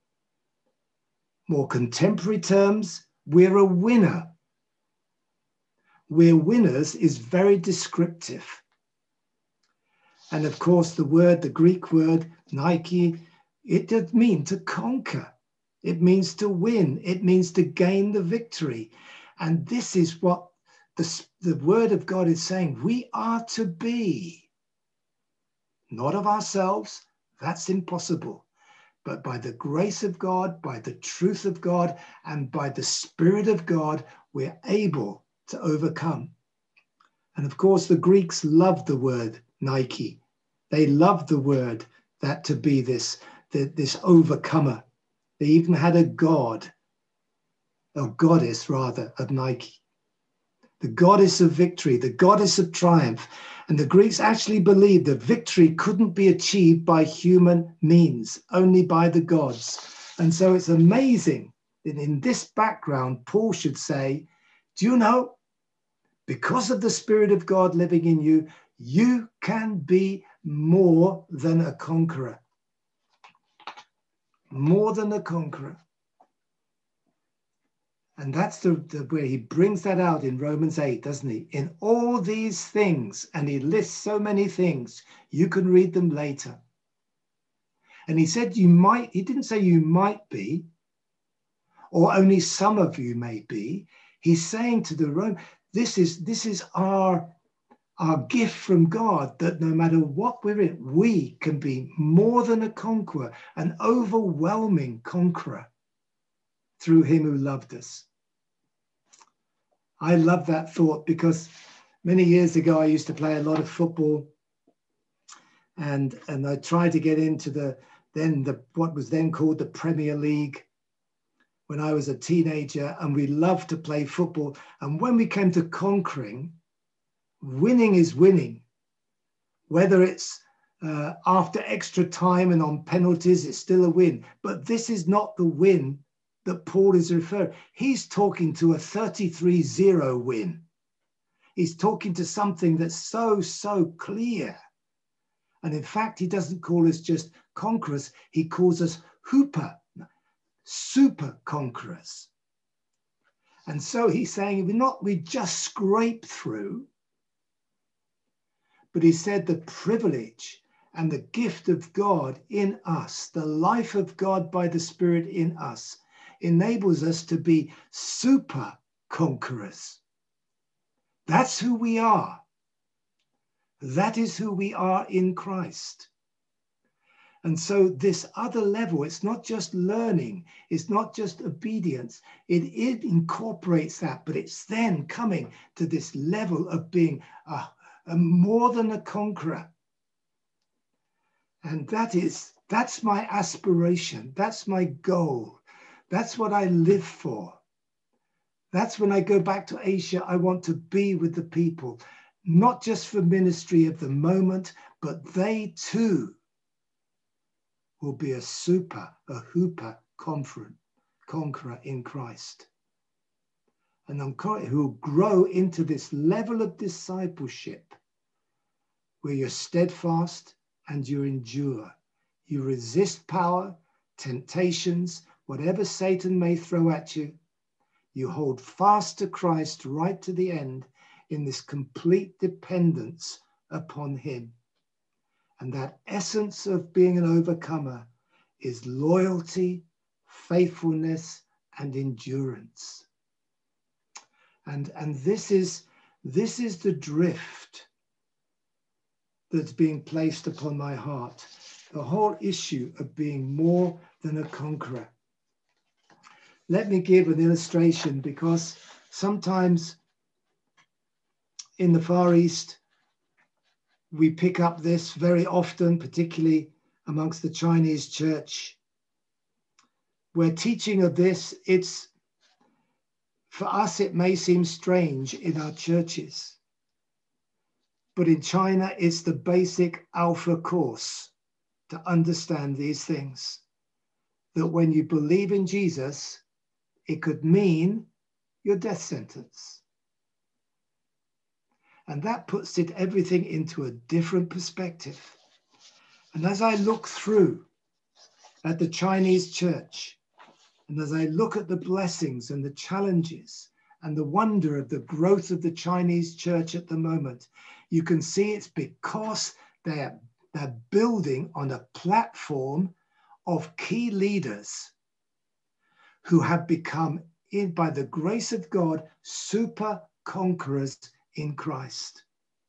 More contemporary terms, we're a winner. We're winners is very descriptive. And of course, the word, the Greek word, Nike, it does mean to conquer. It means to win. It means to gain the victory. And this is what the, the word of God is saying. We are to be. Not of ourselves, that's impossible. But by the grace of God, by the truth of God, and by the Spirit of God, we're able to overcome. And of course, the Greeks loved the word Nike. They loved the word that to be this, this overcomer. They even had a god, or goddess rather, of Nike. The goddess of victory, the goddess of triumph. And the Greeks actually believed that victory couldn't be achieved by human means, only by the gods. And so it's amazing that in this background, Paul should say, do you know, because of the Spirit of God living in you, you can be more than a conqueror. More than a conqueror. And that's the, the way he brings that out in Romans eight, doesn't he? In all these things, and he lists so many things, you can read them later. And he said you might, he didn't say you might be, or only some of you may be. He's saying to the Rome, this is, this is our, our gift from God, that no matter what we're in, we can be more than a conqueror, an overwhelming conqueror through him who loved us. I love that thought because many years ago, I used to play a lot of football, and, and I tried to get into the, then the, what was then called the Premier League when I was a teenager, and we loved to play football. And when we came to conquering, winning is winning. Whether it's uh, after extra time and on penalties, it's still a win. But this is not the win that Paul is referring. He's talking to a thirty-three zero win. He's talking to something that's so, so clear. And in fact, he doesn't call us just conquerors. He calls us hooper, super conquerors. And so he's saying we're not, we just scrape through, but he said the privilege and the gift of God in us, the life of God by the Spirit in us, enables us to be super conquerors. That's who we are. That is who we are in Christ. And so this other level, it's not just learning, it's not just obedience, it, it incorporates that, but it's then coming to this level of being a, a more than a conqueror. And that is, that's my aspiration, that's my goal. That's what I live for. That's when I go back to Asia, I want to be with the people, not just for ministry of the moment, but they too will be a super, a hooper conqueror in Christ. And who will grow into this level of discipleship where you're steadfast and you endure. You resist power, temptations, whatever Satan may throw at you, you hold fast to Christ right to the end in this complete dependence upon him. And that essence of being an overcomer is loyalty, faithfulness, and endurance. And, and this is, this is the drift that's being placed upon my heart. The whole issue of being more than a conqueror. Let me give an illustration, because sometimes in the Far East, we pick up this very often, particularly amongst the Chinese church, where teaching of this, it's, for us, it may seem strange in our churches, but in China, it's the basic alpha course to understand these things. That when you believe in Jesus, it could mean your death sentence. And that puts it everything into a different perspective. And as I look through at the Chinese church, and as I look at the blessings and the challenges and the wonder of the growth of the Chinese church at the moment, you can see it's because they're, they're building on a platform of key leaders who have become, in, by the grace of God, super conquerors in Christ.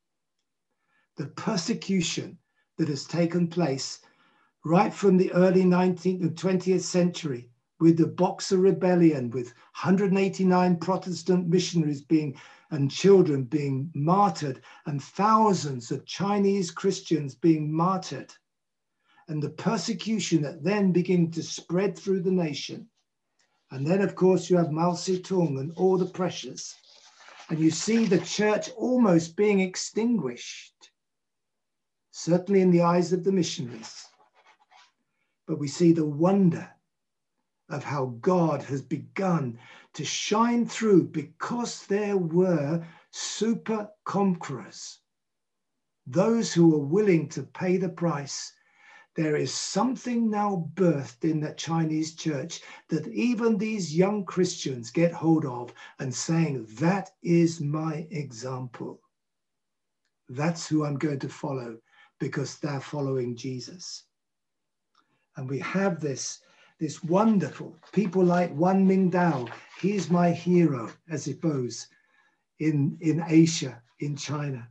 The persecution that has taken place right from the early nineteenth and twentieth century, with the Boxer Rebellion, with one hundred eighty-nine Protestant missionaries being and children being martyred, and thousands of Chinese Christians being martyred, and the persecution that then began to spread through the nation. And then, of course, you have Mao Zedong and all the pressures. And you see the church almost being extinguished, certainly in the eyes of the missionaries. But we see the wonder of how God has begun to shine through, because there were super conquerors, those who were willing to pay the price. There is something now birthed in that Chinese church that even these young Christians get hold of and saying, that is my example. That's who I'm going to follow, because they're following Jesus. And we have this, this wonderful people like Wan Mingdao. He's my hero, I suppose, in, in Asia, in China.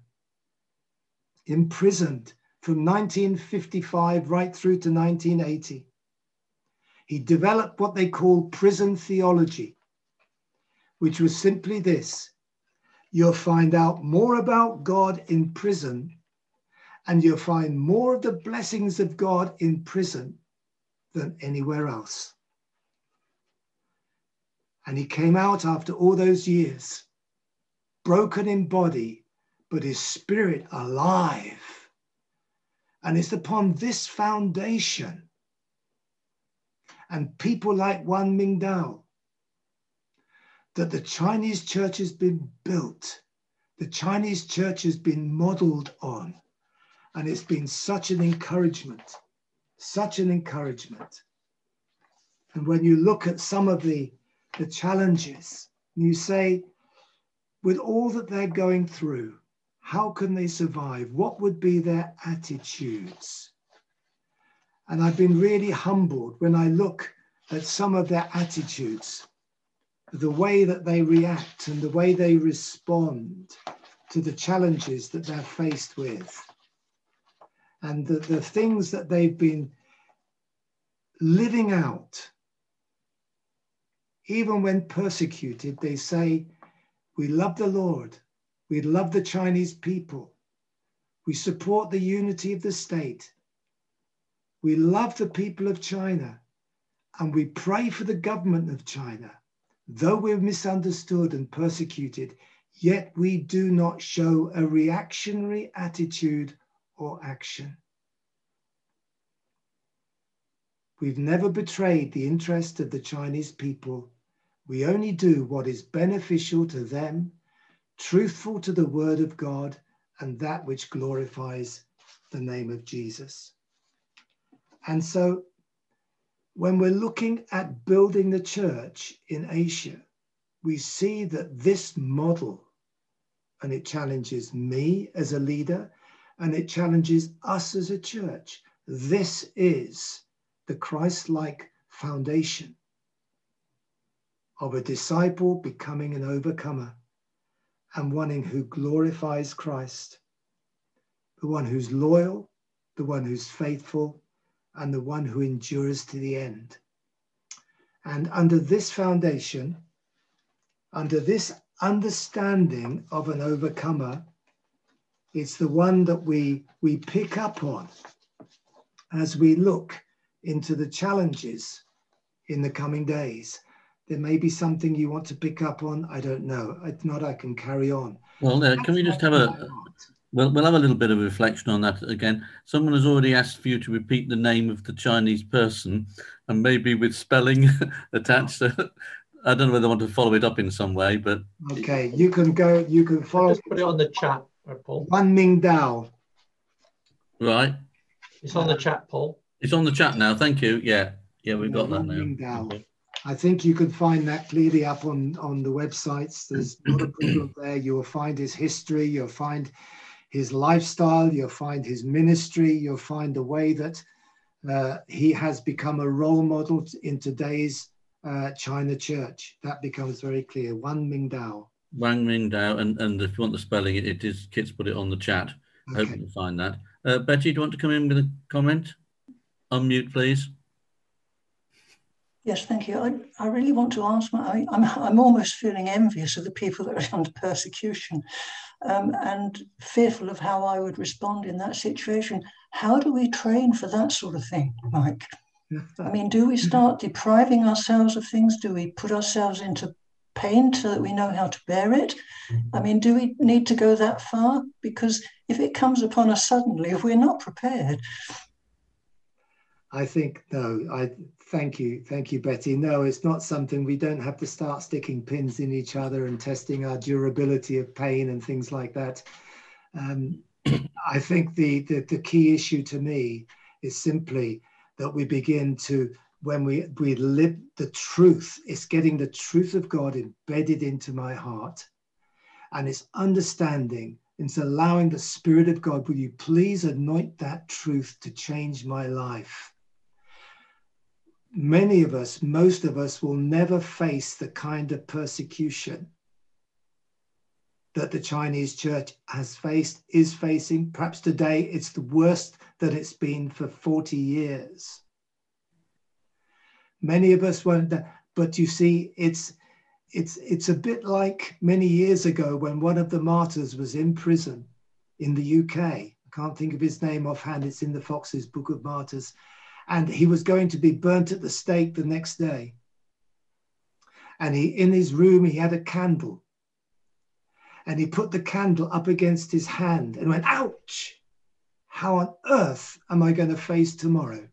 Imprisoned from nineteen fifty-five right through to nineteen eighty. He developed what they call prison theology, which was simply this: you'll find out more about God in prison, and you'll find more of the blessings of God in prison than anywhere else. And he came out after all those years, broken in body, but his spirit alive. And it's upon this foundation and people like Wan Mingdao that the Chinese church has been built. The Chinese church has been modeled on. And it's been such an encouragement, such an encouragement. And when you look at some of the, the challenges, you say, with all that they're going through, how can they survive? What would be their attitudes? And I've been really humbled when I look at some of their attitudes, the way that they react and the way they respond to the challenges that they're faced with. And the, the things that they've been living out. Even when persecuted, they say, we love the Lord. We love the Chinese people. We support the unity of the state. We love the people of China. And we pray for the government of China. Though we're misunderstood and persecuted, yet we do not show a reactionary attitude or action. We've never betrayed the interest of the Chinese people. We only do what is beneficial to them, truthful to the word of God, and that which glorifies the name of Jesus. And so when we're looking at building the church in Asia, we see that this model, and it challenges me as a leader, and it challenges us as a church. This is the Christ-like foundation of a disciple becoming an overcomer and one who glorifies Christ. the one who's loyal, the one who's faithful, and the one who endures to the end. And under this foundation, under this understanding of an overcomer, it's the one that we, we pick up on as we look into the challenges in the coming days. There may be something you want to pick up on. I don't know. If not, I can carry on. Well, uh, can we just have a, well, we'll have a little bit of reflection on that again. Someone has already asked for you to repeat the name of the Chinese person, and maybe with spelling attached. So I don't know whether I want to follow it up in some way, but... Okay, you can go, you can follow... Just put it on the chat, Paul. Wan Ming Dao. Right. It's on the chat, Paul. It's on the chat now, thank you. Yeah, yeah, we've got that now. Okay. I think you can find that clearly up on, on the websites. There's not a problem there. You'll find his history, you'll find his lifestyle, you'll find his ministry, you'll find the way that uh, he has become a role model in today's uh, China church. That becomes very clear. Wan Ming Dao. Wan Ming Dao, and, and if you want the spelling, it, it is, Kit's put it on the chat. I Okay. hope you can find that. Uh, Betty, do you want to come in with a comment? Unmute, please. Yes, thank you. I, I really want to ask, my, I, I'm, I'm almost feeling envious of the people that are under persecution um, and fearful of how I would respond in that situation. How do we train for that sort of thing, Mike? I mean, do we start depriving ourselves of things? Do we put ourselves into pain so that we know how to bear it? I mean, do we need to go that far? Because if it comes upon us suddenly, if we're not prepared. I think, no, I thank you. Thank you, Betty. No, it's not something, we don't have to start sticking pins in each other and testing our durability of pain and things like that. Um, I think the, the, the key issue to me is simply that we begin to, when we, we live the truth, it's getting the truth of God embedded into my heart. And it's understanding, it's allowing the Spirit of God, will you please anoint that truth to change my life? Many of us, most of us will never face the kind of persecution that the Chinese church has faced, is facing. Perhaps today it's the worst that it's been for forty years. Many of us won't, but you see, it's, it's, it's a bit like many years ago when one of the martyrs was in prison in the U K. I can't think of his name offhand, it's in the Fox's Book of Martyrs. And he was going to be burnt at the stake the next day. And he, in his room, he had a candle. And he put the candle up against his hand and went, ouch! How on earth am I going to face tomorrow?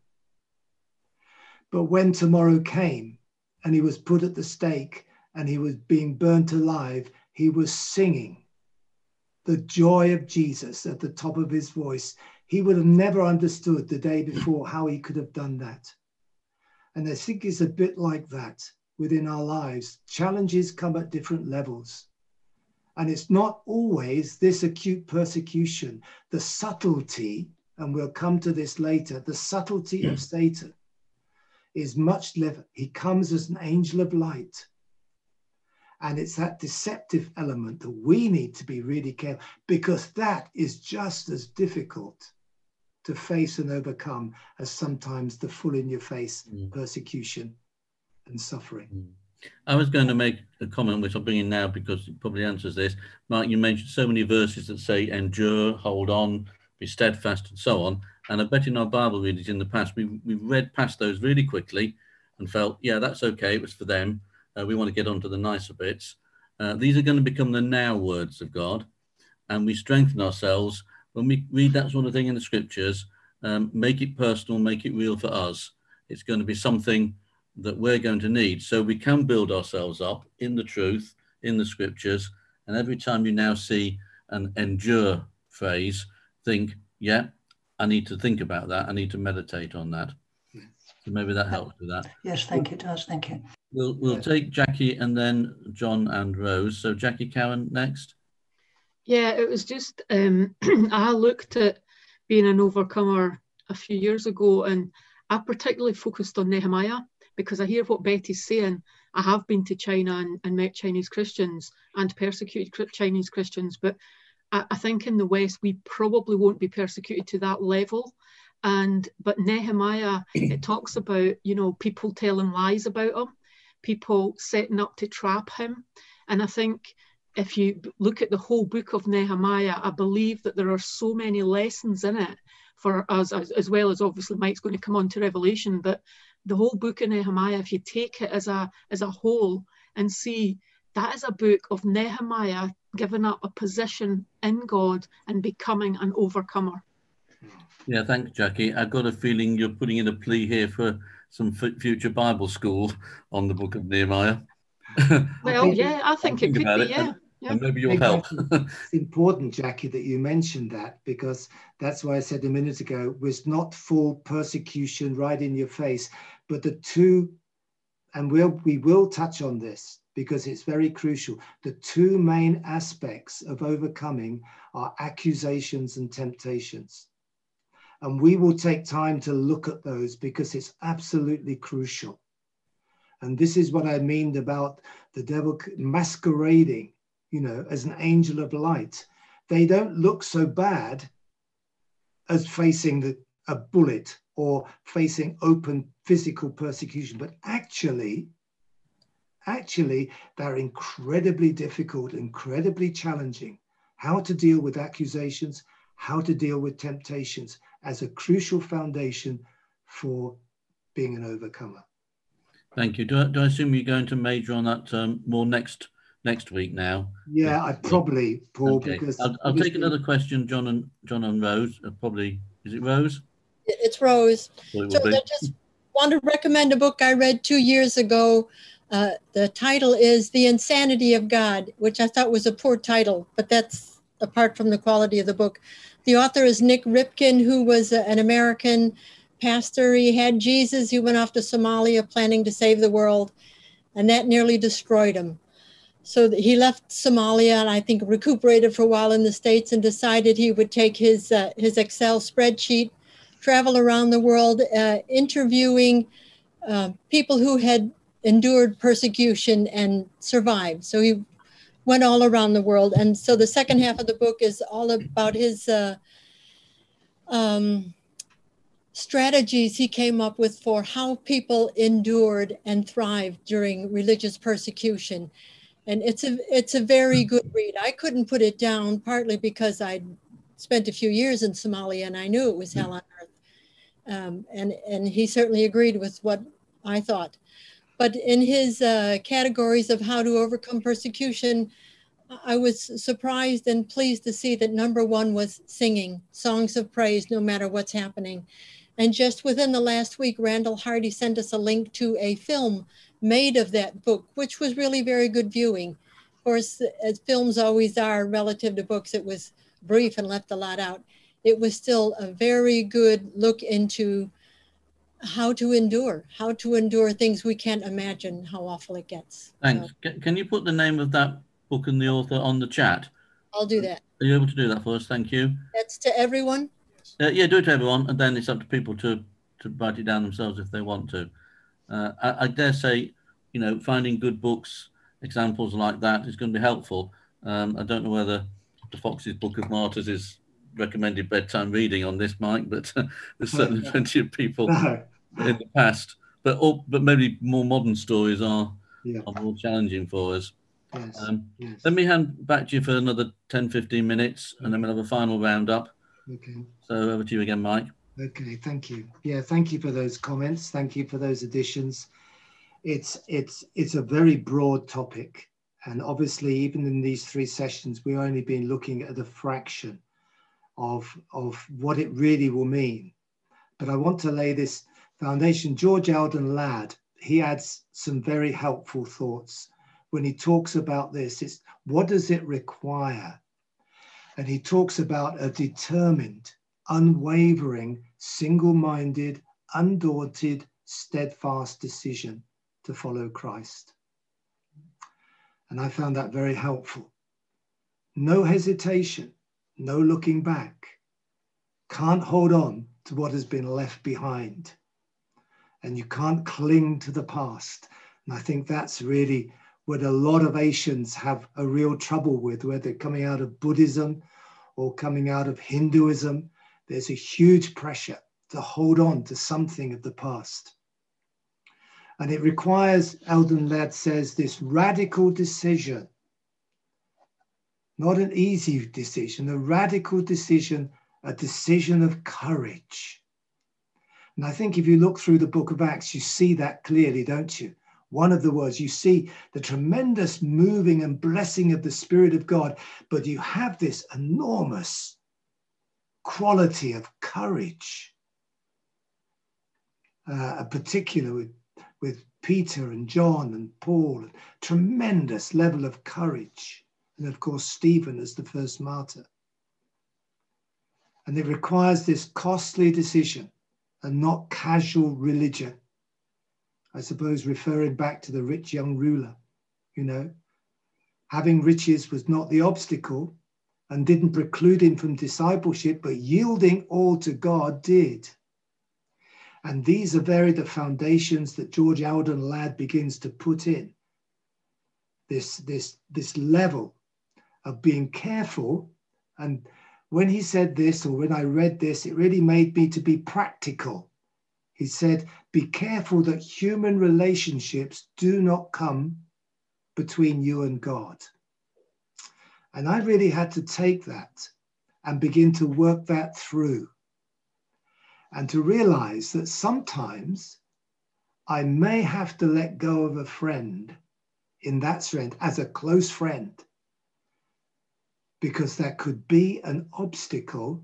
But when tomorrow came and he was put at the stake and he was being burnt alive, he was singing the joy of Jesus at the top of his voice. He would have never understood the day before how he could have done that. And I think it's a bit like that within our lives. Challenges come at different levels. And it's not always this acute persecution. The subtlety, and we'll come to this later, the subtlety of Satan is much less. He comes as an angel of light. And it's that deceptive element that we need to be really careful, because that is just as difficult to face and overcome as sometimes the full in your face mm. persecution and suffering. Mm. I was going to make a comment, which I'll bring in now because it probably answers this. Mark, you mentioned so many verses that say endure, hold on, be steadfast, and so on. And I bet in our Bible readings in the past, we, we read past those really quickly and felt, yeah, that's okay, it was for them. Uh, we want to get on to the nicer bits. Uh, these are going to become the now words of God, and we strengthen ourselves when we read that sort of thing in the scriptures. Um, make it personal, make it real for us. It's going to be something that we're going to need, so we can build ourselves up in the truth, in the scriptures. And every time you now see an endure phrase, think, yeah, I need to think about that. I need to meditate on that. So maybe that helps with that. Yes, thank you, it does. Thank you. We'll, we'll take Jackie and then John and Rose. So Jackie Cowan next. Yeah, it was just, um, I looked at being an overcomer a few years ago, and I particularly focused on Nehemiah, because I hear what Betty's saying. I have been to China and, and met Chinese Christians and persecuted Chinese Christians, but I, I think in the West, we probably won't be persecuted to that level. And but Nehemiah, it talks about, you know, people telling lies about him, people setting up to trap him. And I think if you look at the whole book of Nehemiah, I believe that there are so many lessons in it for us, as, as well as obviously Mike's going to come on to Revelation, but the whole book of Nehemiah, if you take it as a as a whole and see, that is a book of Nehemiah giving up a position in God and becoming an overcomer. Yeah, thanks, Jackie. I've got a feeling you're putting in a plea here for some f future Bible school on the book of Nehemiah. Well, yeah, I think, I think it could be, it, yeah. And, yeah. and maybe you'll help. It's important, Jackie, that you mentioned that, because that's why I said a minute ago, was not full persecution right in your face, but the two, and we'll, we will touch on this because it's very crucial. The two main aspects of overcoming are accusations and temptations. And we will take time to look at those because it's absolutely crucial. And this is what I mean about the devil masquerading, you know, as an angel of light. They don't look so bad as facing the, a bullet or facing open physical persecution, but actually, actually, they're incredibly difficult, incredibly challenging. How to deal with accusations, how to deal with temptations as a crucial foundation for being an overcomer. Thank you. Do I, do I assume you're going to major on that um, more next next week now? Yeah, I probably, Paul, okay. because I'll, I'll take another question, John and John and Rose. Uh, probably is it Rose? It's Rose. Well, it so I just want to recommend a book I read two years ago. Uh, the title is The Insanity of God, which I thought was a poor title, but that's apart from the quality of the book. The author is Nick Ripken, who was a, an American pastor. He had Jesus. He went off to Somalia planning to save the world, and that nearly destroyed him. So he left Somalia and I think recuperated for a while in the States and decided he would take his, uh, his Excel spreadsheet, travel around the world, uh, interviewing uh, people who had endured persecution and survived. So he went all around the world. And so the second half of the book is all about his uh, um, strategies he came up with for how people endured and thrived during religious persecution. And it's a, it's a very good read. I couldn't put it down, partly because I'd spent a few years in Somalia and I knew it was hell on earth. Um, and, and he certainly agreed with what I thought. But in his uh, categories of how to overcome persecution, I was surprised and pleased to see that number one was singing songs of praise, no matter what's happening. And just within the last week, Randall Hardy sent us a link to a film made of that book, which was really very good viewing. Of course, as films always are relative to books, it was brief and left a lot out. It was still a very good look into how to endure, how to endure things we can't imagine how awful it gets. Thanks. So, Can you put the name of that book and the author on the chat? I'll do that. Are you able to do that for us? Thank you. That's to everyone? Uh, yeah, do it to everyone, and then it's up to people to, to write it down themselves if they want to. Uh, I, I dare say, you know, finding good books, examples like that is going to be helpful. Um, I don't know whether the Fox's Book of Martyrs is recommended bedtime reading on this, Mike, but uh, there's certainly no. plenty of people No. in the past. But all, but maybe more modern stories are, yeah. are more challenging for us. Yes. Um, yes. Let me hand back to you for another ten, fifteen minutes, and then we'll have a final roundup. Okay. So over to you again, Mike. Okay, thank you. Yeah, thank you for those comments. Thank you for those additions. It's it's it's a very broad topic, and obviously, even in these three sessions, we've only been looking at a fraction of of what it really will mean. But I want to lay this foundation. George Eldon Ladd, he adds some very helpful thoughts when he talks about this. It's what does it require? And he talks about a determined, unwavering, single-minded, undaunted, steadfast decision to follow Christ. And I found that very helpful. No hesitation, no looking back. Can't hold on to what has been left behind. And you can't cling to the past. And I think that's really what a lot of Asians have a real trouble with, whether coming out of Buddhism or coming out of Hinduism, there's a huge pressure to hold on to something of the past. And it requires, Eldon Ladd says, this radical decision, not an easy decision, a radical decision, a decision of courage. And I think if you look through the book of Acts, you see that clearly, don't you? One of the words, you see the tremendous moving and blessing of the Spirit of God, but you have this enormous quality of courage, uh, a particular with, with Peter and John and Paul, a tremendous level of courage. And of course, Stephen as the first martyr. And it requires this costly decision and not casual religion. I suppose referring back to the rich young ruler, you know, having riches was not the obstacle and didn't preclude him from discipleship, but yielding all to God did. And these are very the foundations that George Eldon Ladd begins to put in. This, this, this level of being careful. And when he said this, or when I read this, it really made me to be practical. He said, be careful that human relationships do not come between you and God. And I really had to take that and begin to work that through. And to realize that sometimes I may have to let go of a friend in that strength as a close friend, because that could be an obstacle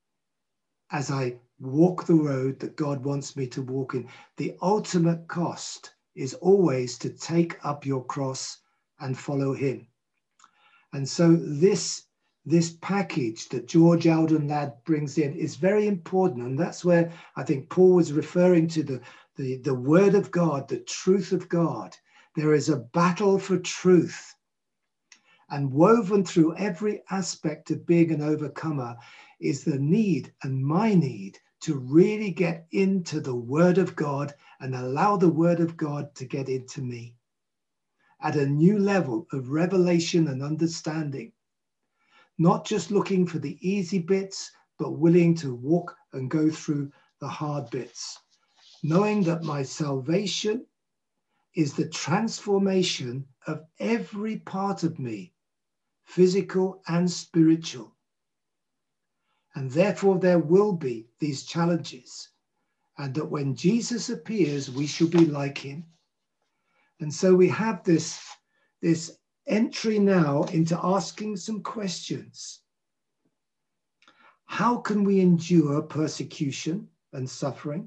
as I walk the road that God wants me to walk in. The ultimate cost is always to take up your cross and follow him. And so this, this package that George Eldon Ladd brings in is very important. And that's where I think Paul was referring to the, the, the word of God, the truth of God. There is a battle for truth. And woven through every aspect of being an overcomer is the need, and my need, to really get into the Word of God and allow the Word of God to get into me at a new level of revelation and understanding. Not just looking for the easy bits, but willing to walk and go through the hard bits. Knowing that my salvation is the transformation of every part of me, physical and spiritual. And therefore there will be these challenges. And that when Jesus appears, we shall be like him. And so we have this, this entry now into asking some questions. How can we endure persecution and suffering?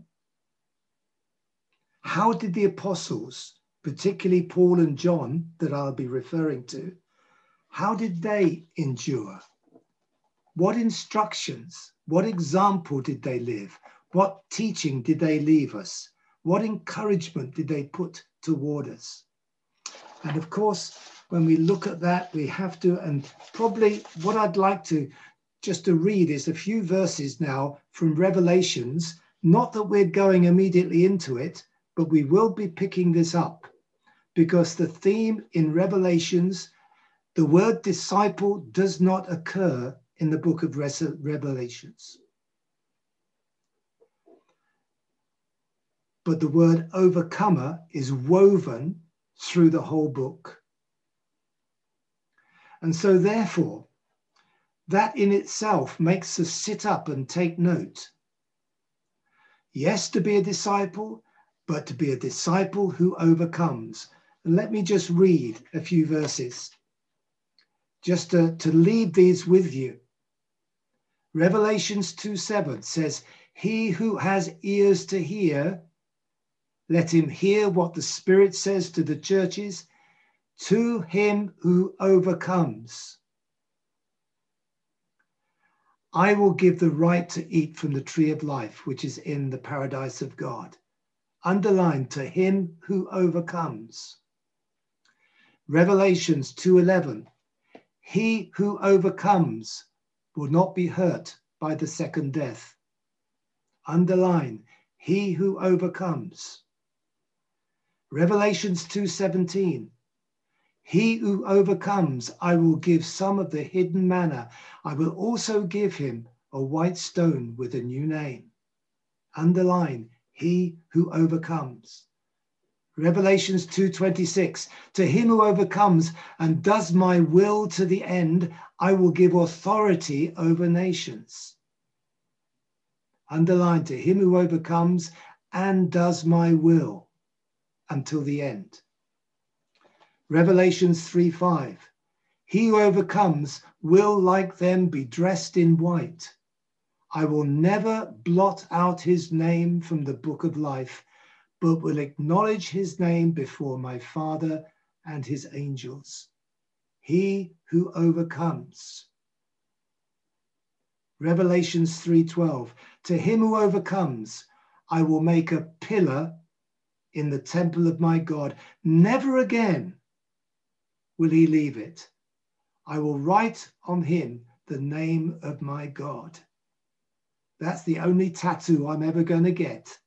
How did the apostles, particularly Paul and John, that I'll be referring to, how did they endure? What instructions, what example did they live? What teaching did they leave us? What encouragement did they put toward us? And of course, when we look at that, we have to, and probably what I'd like to just to read is a few verses now from Revelations, not that we're going immediately into it, but we will be picking this up because the theme in Revelations, the word disciple does not occur in the book of Revelations. But the word overcomer is woven through the whole book. And so therefore, that in itself makes us sit up and take note. Yes, to be a disciple, but to be a disciple who overcomes. And let me just read a few verses, just to, to leave these with you. Revelations two seven says, he who has ears to hear, let him hear what the Spirit says to the churches. To him who overcomes, I will give the right to eat from the tree of life, which is in the paradise of God. Underline, to him who overcomes. Revelations two eleven, he who overcomes will not be hurt by the second death. Underline, he who overcomes. Revelations two seventeen, He who overcomes, I will give some of the hidden manna. I will also give him a white stone with a new name. Underline, he who overcomes. Revelations two twenty-six, to him who overcomes and does my will to the end, I will give authority over nations. Underline, to him who overcomes and does my will until the end. Revelations three five, he who overcomes will like them be dressed in white. I will never blot out his name from the book of life, but will acknowledge his name before my Father and his angels. He who overcomes. Revelations three twelve, to him who overcomes, I will make a pillar in the temple of my God. Never again will he leave it. I will write on him the name of my God. That's the only tattoo I'm ever going to get.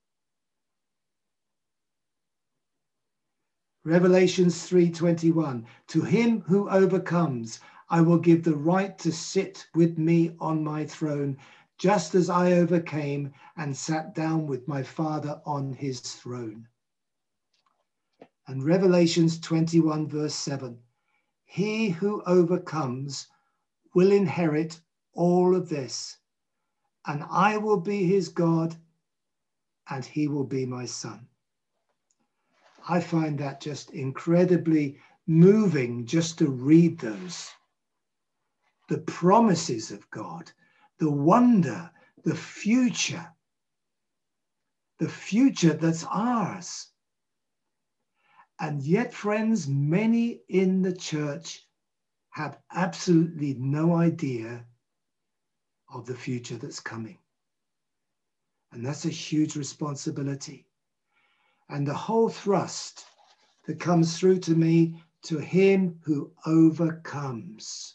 Revelations three twenty-one, to him who overcomes, I will give the right to sit with me on my throne, just as I overcame and sat down with my Father on his throne. And Revelations twenty-one verse seven, he who overcomes will inherit all of this, and I will be his God, and he will be my son. I find that just incredibly moving just to read those. The promises of God, the wonder, the future, the future that's ours. And yet, friends, many in the church have absolutely no idea of the future that's coming. And that's a huge responsibility. And the whole thrust that comes through to me, to him who overcomes.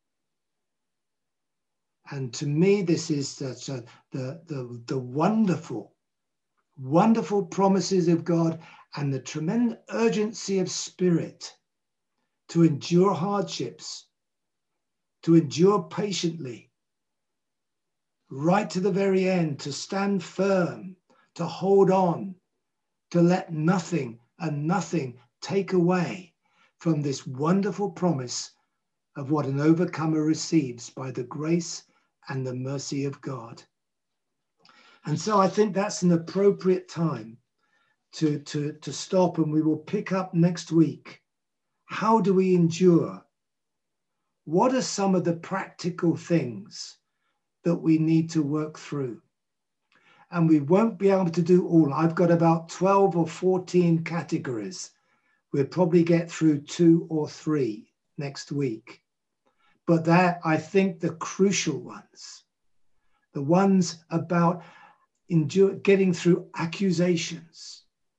And to me, this is such a, the, the, the wonderful, wonderful promises of God and the tremendous urgency of spirit to endure hardships, to endure patiently, right to the very end, to stand firm, to hold on, to let nothing and nothing take away from this wonderful promise of what an overcomer receives by the grace and the mercy of God. And so I think that's an appropriate time to, to, to stop, and we will pick up next week. How do we endure? What are some of the practical things that we need to work through? And we won't be able to do all. I've got about twelve or fourteen categories. We'll probably get through two or three next week. But they're, I think, the crucial ones. The ones about endure, getting through accusations,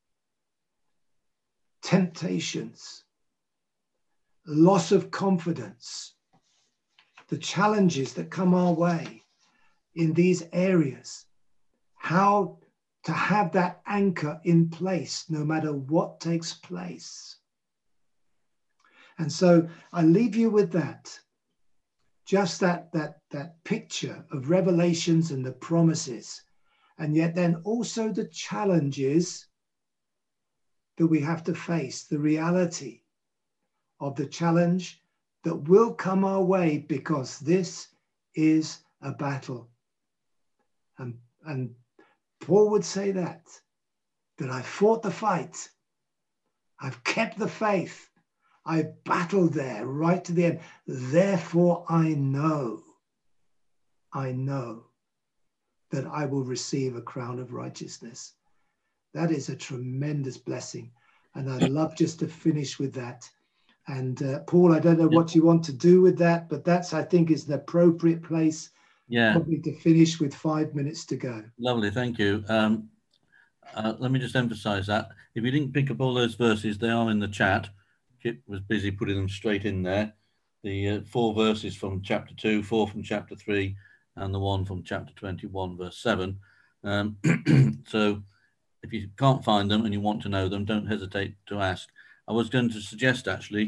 temptations, loss of confidence, the challenges that come our way in these areas. How to have that anchor in place no matter what takes place. And so I leave you with that. Just that, that, that picture of Revelations and the promises. And yet then also the challenges that we have to face, the reality of the challenge that will come our way, because this is a battle. And, and Paul would say that, that I fought the fight. I've kept the faith. I battled there right to the end. Therefore, I know, I know that I will receive a crown of righteousness. That is a tremendous blessing. And I'd love just to finish with that. And uh, Paul, I don't know what you want to do with that, but that's, I think, is the appropriate place. Yeah. Probably to finish with five minutes to go. Lovely, thank you. Um, uh, let me just emphasize that. If you didn't pick up all those verses, they are in the chat. Kit was busy putting them straight in there. The uh, four verses from chapter two, four from chapter three, and the one from chapter twenty-one, verse seven. Um, so if you can't find them and you want to know them, don't hesitate to ask. I was going to suggest, actually,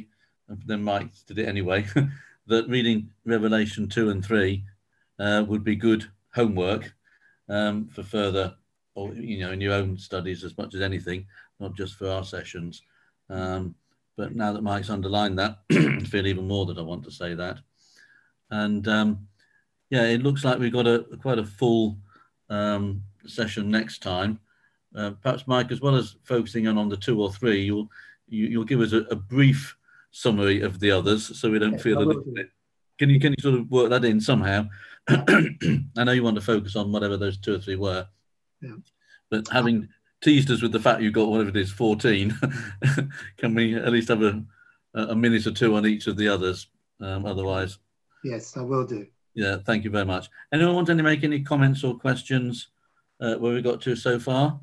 then Mike did it anyway, that reading Revelation two and three uh, would be good homework um, for further, or you know, in your own studies as much as anything, not just for our sessions. Um, but now that Mike's underlined that, I feel even more that I want to say that. And um, yeah, it looks like we've got a quite a full um, session next time. Uh, perhaps Mike, as well as focusing on on the two or three, you'll you, you'll give us a, a brief summary of the others, so we don't Yes, feel I a will little do. bit. Can you can you sort of work that in somehow? I know you want to focus on whatever those two or three were, Yeah. but having teased us with the fact you've got whatever it is, fourteen, can we at least have a a minute or two on each of the others? Um, otherwise, Yes, I will do. yeah. Thank you very much. Anyone want to make any comments or questions uh, where we got to so far?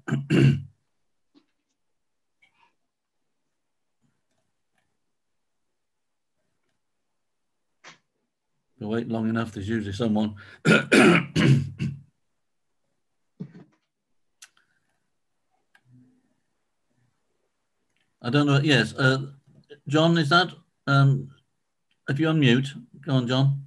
If we wait long enough, there's usually someone. I don't know. Yes, uh, John, is that? Um, if you unmute, go on, John.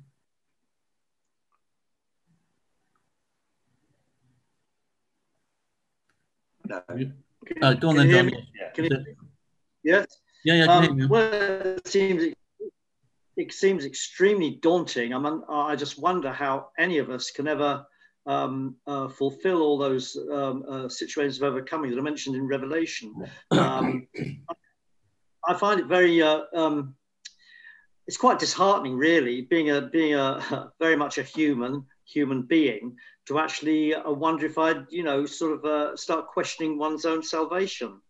No. Uh, go on then, John. Yeah. Can you, yes. Yeah, yeah. I can um, hear you. Well, it seems it seems extremely daunting. I mean, I just wonder how any of us can ever um, uh, fulfill all those um, uh, situations of overcoming that are mentioned in Revelation. Um, I find it very, uh, um, it's quite disheartening, really, being a being a very much a human human being, to actually uh, wonder if I'd, you know, sort of uh, start questioning one's own salvation.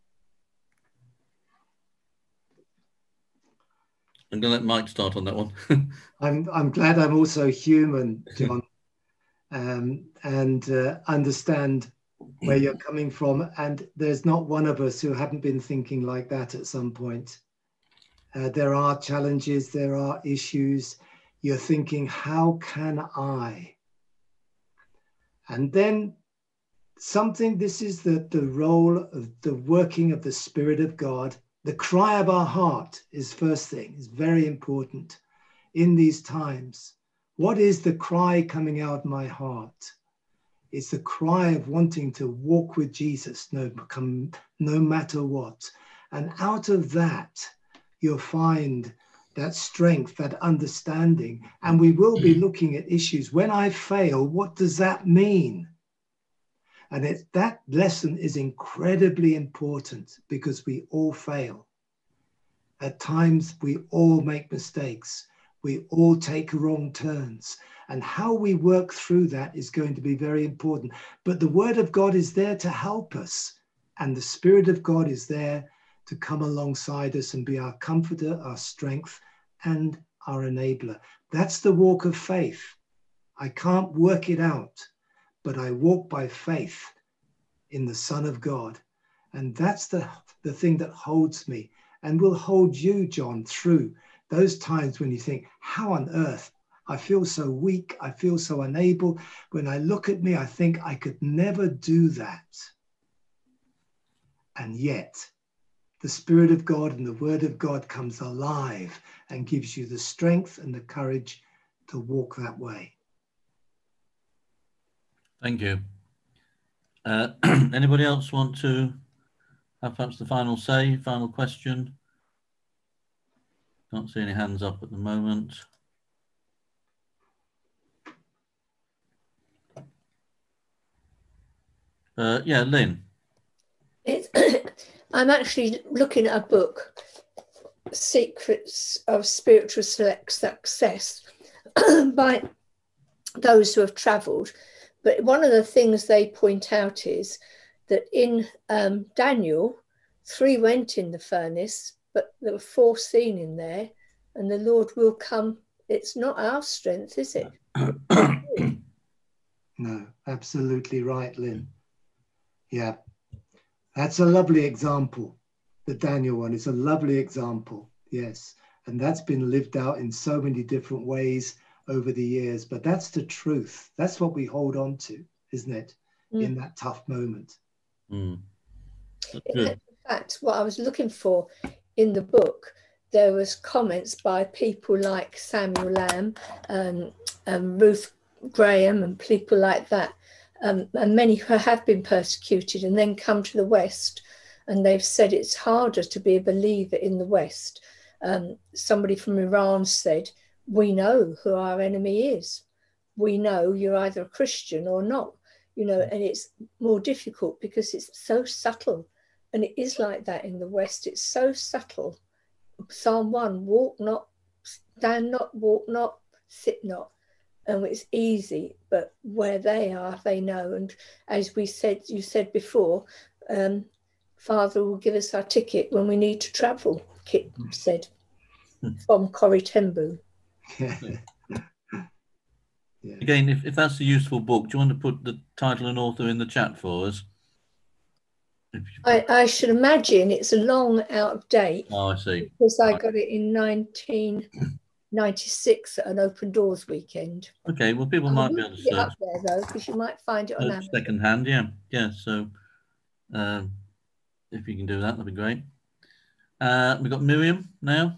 I'm going to let Mike start on that one. I'm I'm glad I'm also human, John, um, and uh, understand where you're coming from. And there's not one of us who haven't been thinking like that at some point. Uh, there are challenges, there are issues. You're thinking, how can I? And then something, this is the, the role of the working of the Spirit of God. The cry of our heart is first thing, is very important in these times. What is the cry coming out of my heart? It's the cry of wanting to walk with Jesus, no, come, no matter what. And out of that, you'll find that strength, that understanding. And we will be looking at issues. When I fail, what does that mean? And it, that lesson is incredibly important, because we all fail. At times, we all make mistakes. We all take wrong turns. And how we work through that is going to be very important. But the Word of God is there to help us. And the Spirit of God is there to come alongside us and be our comforter, our strength, and our enabler. That's the walk of faith. I can't work it out, but I walk by faith in the Son of God. And that's the, the thing that holds me and will hold you, John, through those times when you think, how on earth? I feel so weak. I feel so unable. When I look at me, I think I could never do that. And yet, the Spirit of God and the Word of God comes alive and gives you the strength and the courage to walk that way. Thank you. Uh, anybody else want to have perhaps the final say, final question? Can't see any hands up at the moment. Uh, yeah, Lynn. It's, I'm actually looking at a book, Secrets of Spiritual Success, by those who have travelled. But one of the things they point out is that in um, Daniel, three went in the furnace, but there were four seen in there, and the Lord will come. It's not our strength, is it? No, absolutely right, Lynn. Yeah, that's a lovely example. The Daniel one is a lovely example, yes. And that's been lived out in so many different ways over the years, but that's the truth. That's what we hold on to, isn't it? Mm. In that tough moment. Mm. In fact, what I was looking for in the book, there was comments by people like Samuel Lamb, um, and Ruth Graham and people like that, um, and many who have been persecuted and then come to the West, and they've said it's harder to be a believer in the West. Um, somebody from Iran said, we know who our enemy is. We know you're either a Christian or not, you know, and it's more difficult because it's so subtle. And it is like that in the West. It's so subtle. Psalm one, walk not, stand not, walk not, sit not. And it's easy, but where they are, they know. And as we said, you said before, um, Father will give us our ticket when we need to travel, Kit said, from Corrie ten Boom. Again, if, if that's a useful book, do you want to put the title and author in the chat for us? I, I should imagine it's a long out of date. Oh, I see. Because I got it in nineteen ninety-six at an Open Doors weekend. Okay, well, people I might will be able to put it search. up there though, because you might find it on Uh, Amazon. second hand, yeah. Yeah, so um, if you can do that, that'd be great. Uh, we've got Miriam now.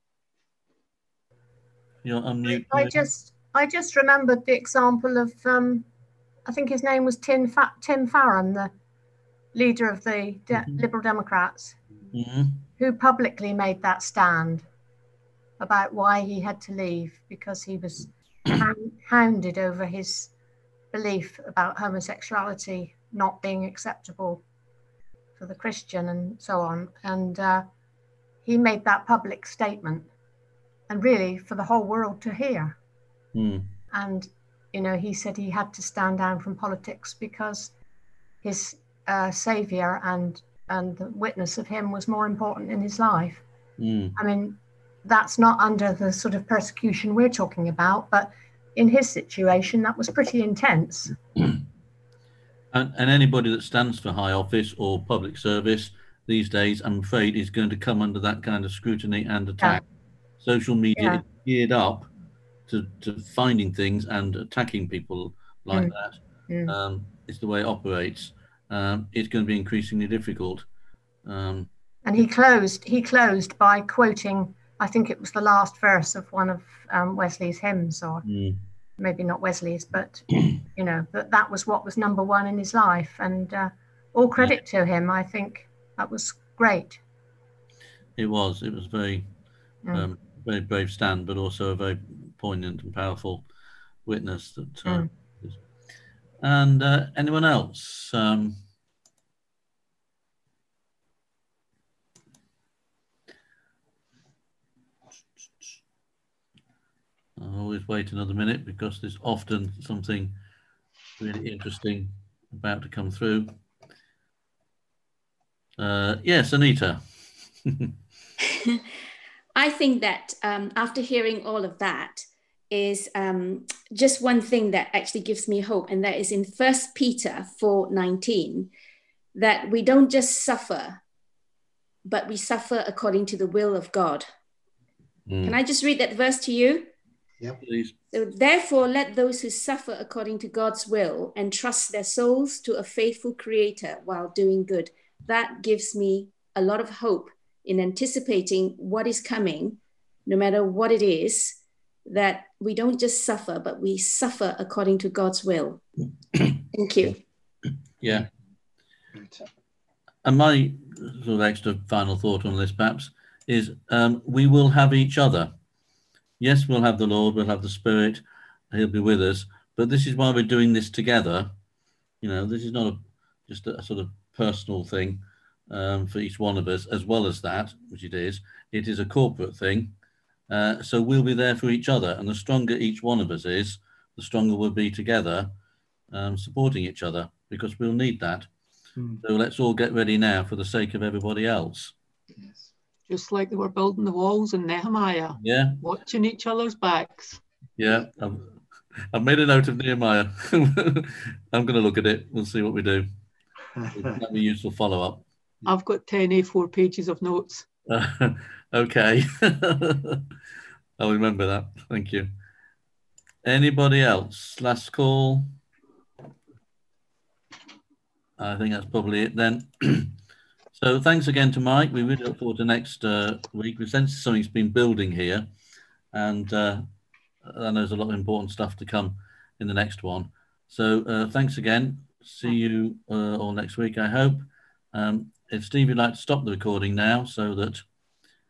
You're unmute. I just, I just remembered the example of, um, I think his name was Tim, Fa Tim Farron, the leader of the De mm-hmm. Liberal Democrats, mm-hmm. who publicly made that stand about why he had to leave, because he was hound hounded over his belief about homosexuality not being acceptable for the Christian and so on. And uh, he made that public statement, and really for the whole world to hear. Mm. And, you know, he said he had to stand down from politics because his uh, savior and, and the witness of him was more important in his life. Mm. I mean, that's not under the sort of persecution we're talking about, but in his situation, that was pretty intense. And, and anybody that stands for high office or public service these days, I'm afraid, is going to come under that kind of scrutiny and attack. Yeah. Social media yeah. is geared up to, to finding things and attacking people like mm. that. Mm. Um, it's the way it operates. Um, it's going to be increasingly difficult. Um, and he closed. He closed by quoting, I think it was the last verse of one of um, Wesley's hymns, or mm. maybe not Wesley's, but you know, that that was what was number one in his life. And uh, all credit yeah. to him. I think that was great. It was. It was very. Mm. Um, very brave stand, but also a very poignant and powerful witness. That, uh, mm. is. And uh, anyone else? Um, I'll always wait another minute because there's often something really interesting about to come through. Uh, yes, Anita. I think that um, after hearing all of that is um, just one thing that actually gives me hope, and that is in First Peter four nineteen, that we don't just suffer, but we suffer according to the will of God. Mm. Can I just read that verse to you? Yeah, please. So, therefore, let those who suffer according to God's will entrust their souls to a faithful Creator while doing good. That gives me a lot of hope in anticipating what is coming, no matter what it is, that we don't just suffer, but we suffer according to God's will. Thank you. Yeah. And my sort of extra final thought on this, perhaps, is um, we will have each other. Yes, we'll have the Lord, we'll have the Spirit, He'll be with us, but this is why we're doing this together. You know, this is not a, just a, a sort of personal thing. Um, for each one of us, as well as that, which it is, it is a corporate thing. Uh, so we'll be there for each other. And the stronger each one of us is, the stronger we'll be together, um, supporting each other, because we'll need that. Mm. So let's all get ready now for the sake of everybody else. Yes. Just like they were building the walls in Nehemiah. Yeah. Watching each other's backs. Yeah. I've, I've made a note of Nehemiah. I'm going to look at it. We'll see what we do. That'll be a useful follow-up. I've got ten A four pages of notes. Uh, okay. I'll remember that. Thank you. Anybody else? Last call? I think that's probably it then. So thanks again to Mike. We really look forward to next uh, week. We sense something's been building here, and uh, I know there's a lot of important stuff to come in the next one. So uh, thanks again. See you uh, all next week, I hope. Um, if Steve, you'd like to stop the recording now so that